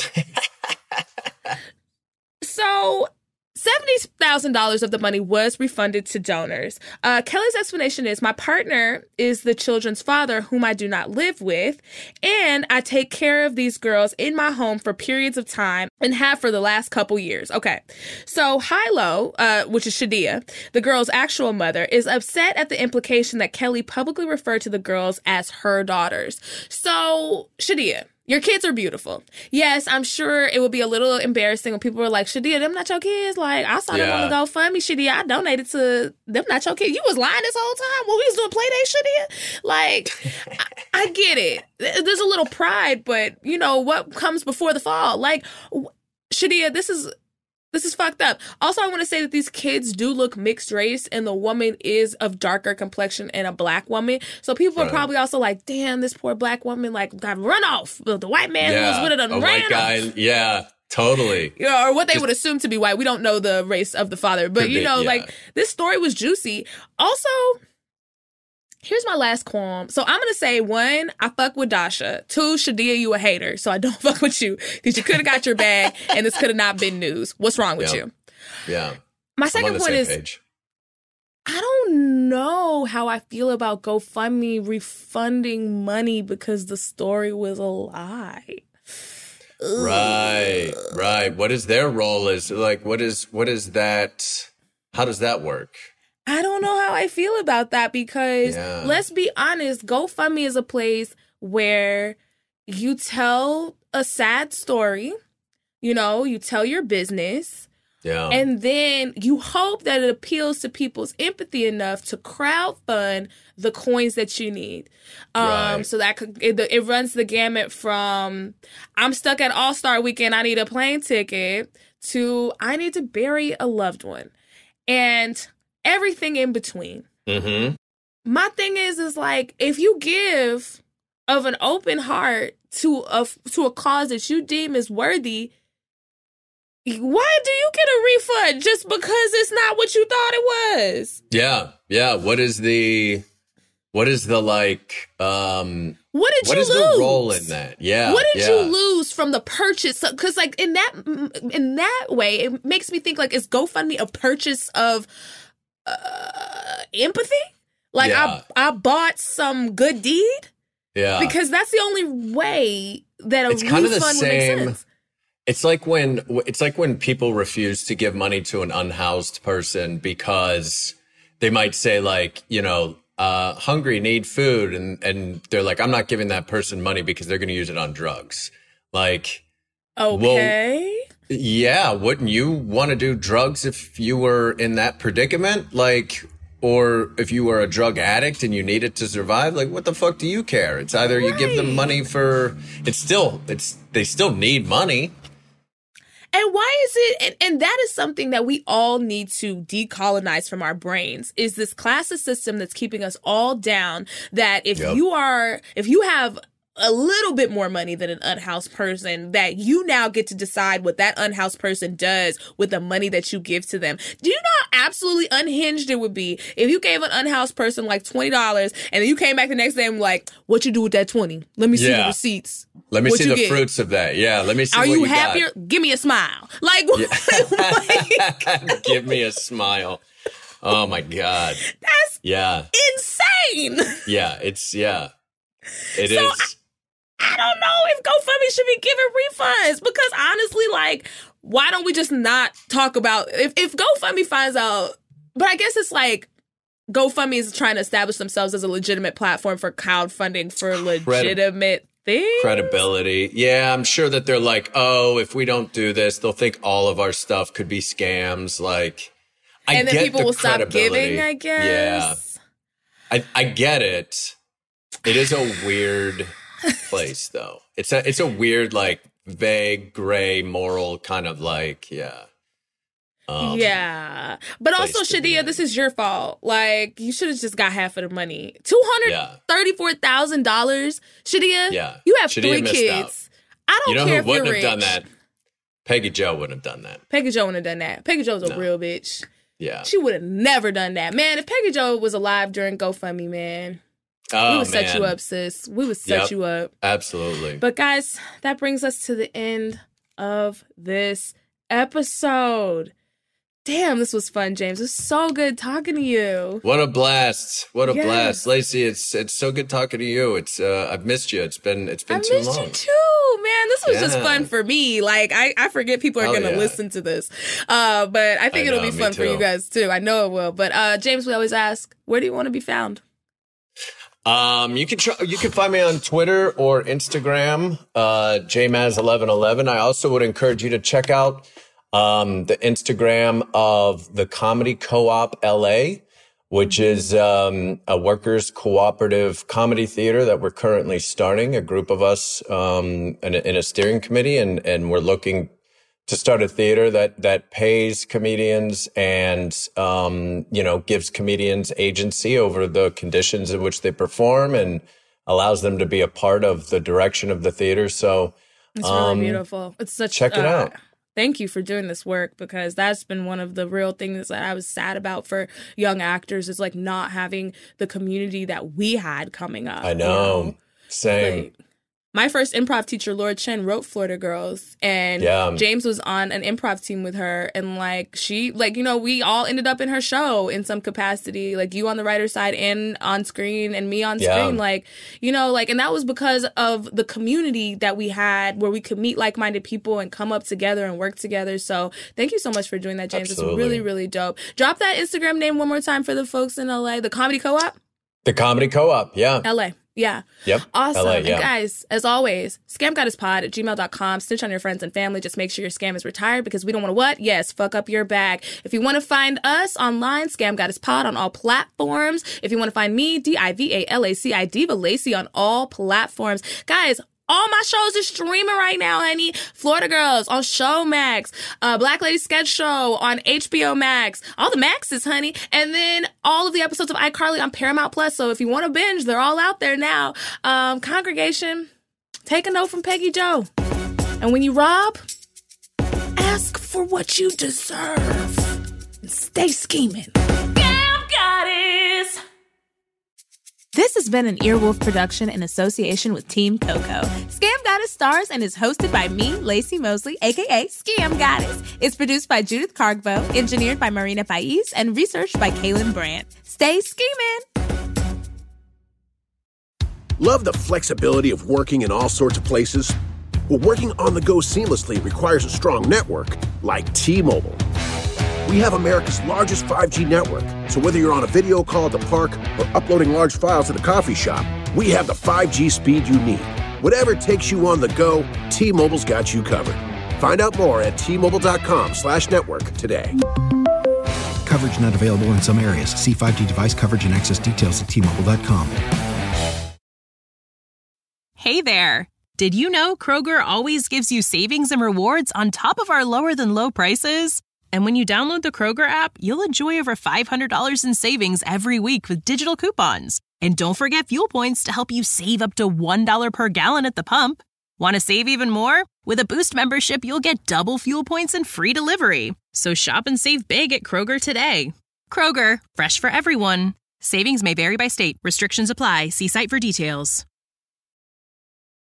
[SPEAKER 4] So $70,000 of the money was refunded to donors. Kelly's explanation is, my partner is the children's father whom I do not live with, and I take care of these girls in my home for periods of time and have for the last couple years. Okay. So Hilo, which is Shadia, the girl's actual mother, is upset at the implication that Kelly publicly referred to the girls as her daughters. So Shadia, your kids are beautiful. Yes, I'm sure it would be a little embarrassing when people were like, Shadia, them not your kids. Like, I saw them on the GoFundMe, Shadia. I donated to them, not your kids. You was lying this whole time when we was doing Playdate, Shadia. Like, I get it. There's a little pride, but you know what comes before the fall. Like, Shadia, this is fucked up. Also, I want to say that these kids do look mixed race, and the woman is of darker complexion and a black woman. So people are probably also like, damn, this poor black woman, like, got run off. The white man who was with her ran off.
[SPEAKER 5] Yeah, totally.
[SPEAKER 4] Yeah, or what they would assume to be white. We don't know the race of the father. But, like, this story was juicy. Also, here's my last qualm. So I'm going to say, 1, I fuck with Dasha. 2, Shadia, you a hater. So I don't fuck with you because you could have got your bag and this could have not been news. What's wrong with you?
[SPEAKER 5] Yeah.
[SPEAKER 4] My second point is, I don't know how I feel about GoFundMe refunding money because the story was a lie.
[SPEAKER 5] Right. What is their role? What is that? How does that work?
[SPEAKER 4] I don't know how I feel about that because let's be honest, GoFundMe is a place where you tell a sad story, you tell your business, and then you hope that it appeals to people's empathy enough to crowdfund the coins that you need. So that it runs the gamut from I'm stuck at All-Star Weekend, I need a plane ticket, to I need to bury a loved one. And everything in between. Mm-hmm. My thing is like, if you give of an open heart to a cause that you deem is worthy, why do you get a refund just because it's not what you thought it was?
[SPEAKER 5] Yeah. What is the like?
[SPEAKER 4] What did you lose?
[SPEAKER 5] The role in that? Yeah.
[SPEAKER 4] What did you lose from the purchase? Because like in that way, it makes me think like, is GoFundMe a purchase of empathy? Like I bought some good deed? Yeah. Because that's the only way that a refund would make sense.
[SPEAKER 5] It's like when people refuse to give money to an unhoused person because they might say like, hungry, need food. And they're like, I'm not giving that person money because they're going to use it on drugs. Like,
[SPEAKER 4] okay.
[SPEAKER 5] Well, yeah. Wouldn't you want to do drugs if you were in that predicament? Like, or if you were a drug addict and you needed to survive, like, what the fuck do you care? It's either you give them money they still need money.
[SPEAKER 4] And why is it, and that is something that we all need to decolonize from our brains, is this classist system that's keeping us all down, that if you have a little bit more money than an unhoused person, that you now get to decide what that unhoused person does with the money that you give to them. Do you know how absolutely unhinged it would be if you gave an unhoused person like $20 and then you came back the next day and like, what you do with that 20? Let me see the receipts.
[SPEAKER 5] Let me
[SPEAKER 4] what
[SPEAKER 5] see the fruits of that. Yeah, let me see
[SPEAKER 4] Are
[SPEAKER 5] what
[SPEAKER 4] you happier?
[SPEAKER 5] got.
[SPEAKER 4] Give me a smile. Like,
[SPEAKER 5] Give me a smile. Oh my God.
[SPEAKER 4] That's insane.
[SPEAKER 5] Yeah, it is.
[SPEAKER 4] I don't know if GoFundMe should be giving refunds, because honestly, like, why don't we just not talk about if GoFundMe finds out? But I guess it's like GoFundMe is trying to establish themselves as a legitimate platform for crowdfunding for legitimate things.
[SPEAKER 5] Credibility. Yeah, I'm sure that they're like, oh, if we don't do this, they'll think all of our stuff could be scams. Like,
[SPEAKER 4] and then people will stop giving, I guess.
[SPEAKER 5] Yeah. I get it. It is a weird place, though. It's a weird, like, vague, gray, moral kind of like,
[SPEAKER 4] but also, Shadia, this is your fault. Like, you should have just got half of the money. $234,000. Shadia, you have
[SPEAKER 5] Shadia
[SPEAKER 4] 3
[SPEAKER 5] missed
[SPEAKER 4] kids.
[SPEAKER 5] out.
[SPEAKER 4] I don't care if you're rich.
[SPEAKER 5] Who wouldn't have done that? Peggy Jo wouldn't have done that.
[SPEAKER 4] Peggy Jo wouldn't have done that. Peggy Jo's a real bitch.
[SPEAKER 5] Yeah.
[SPEAKER 4] She would have never done that. Man, if Peggy Jo was alive during GoFundMe, man, we would set you up, sis. We would set you up.
[SPEAKER 5] Absolutely.
[SPEAKER 4] But guys, that brings us to the end of this episode. Damn, this was fun, James. It was so good talking to you.
[SPEAKER 5] What a blast. What a blast. Lacey, it's so good talking to you. It's I've missed you. It's been too long.
[SPEAKER 4] I missed you too, man. This was just fun for me. Like, I forget people are going to listen to this. But I think it'll be fun for you guys too. I know it will. But James, we always ask, where do you want to be found?
[SPEAKER 5] You can find me on Twitter or Instagram, jmaz1111. I also would encourage you to check out the Instagram of the Comedy Co-op LA, which is a workers' cooperative comedy theater that we're currently starting, a group of us in a steering committee, and we're looking to start a theater that pays comedians and gives comedians agency over the conditions in which they perform and allows them to be a part of the direction of the theater. So
[SPEAKER 4] it's really beautiful. It's such
[SPEAKER 5] check it out.
[SPEAKER 4] Thank you for doing this work, because that's been one of the real things that I was sad about for young actors, is like not having the community that we had coming up.
[SPEAKER 5] I know. Same.
[SPEAKER 4] Like, my first improv teacher, Laura Chen, wrote Florida Girls, and James was on an improv team with her, and like we all ended up in her show in some capacity, like you on the writer's side and on screen, and me on screen, and that was because of the community that we had, where we could meet like-minded people and come up together and work together. So thank you so much for doing that, James. Absolutely. It's really, really dope. Drop that Instagram name one more time for the folks in LA. The Comedy Co-op?
[SPEAKER 5] The Comedy Co-op, yeah.
[SPEAKER 4] LA. Yeah.
[SPEAKER 5] Yep.
[SPEAKER 4] Awesome.
[SPEAKER 5] LA,
[SPEAKER 4] And guys, as always, scamgoddesspod@gmail.com. Snitch on your friends and family. Just make sure your scam is retired, because we don't want to what? Yes, fuck up your bag. If you want to find us online, Scam Goddess Pod on all platforms. If you want to find me, DIVALACI, Diva Lacey on all platforms. Guys, all my shows are streaming right now, honey. Florida Girls on Showmax, Black Lady Sketch Show on HBO Max, all the Maxes, honey. And then all of the episodes of iCarly on Paramount Plus. So if you want to binge, they're all out there now. Congregation, take a note from Peggy Jo. And when you rob, ask for what you deserve. And stay scheming. Scam Goddess! This has been an Earwolf production in association with Team Coco. Scam Goddess stars and is hosted by me, Lacey Mosley, a.k.a. Scam Goddess. It's produced by Judith Cargbo, engineered by Marina Pais, and researched by Kaylin Brandt. Stay scheming!
[SPEAKER 2] Love the flexibility of working in all sorts of places? Well, working on the go seamlessly requires a strong network like T-Mobile. We have America's largest 5G network, so whether you're on a video call at the park or uploading large files at a coffee shop, we have the 5G speed you need. Whatever takes you on the go, T-Mobile's got you covered. Find out more at T-Mobile.com/network today.
[SPEAKER 3] Coverage not available in some areas. See 5G device coverage and access details at T-Mobile.com.
[SPEAKER 7] Hey there. Did you know Kroger always gives you savings and rewards on top of our lower-than-low prices? And when you download the Kroger app, you'll enjoy over $500 in savings every week with digital coupons. And don't forget fuel points to help you save up to $1 per gallon at the pump. Want to save even more? With a Boost membership, you'll get double fuel points and free delivery. So shop and save big at Kroger today. Kroger, fresh for everyone. Savings may vary by state. Restrictions apply. See site for details.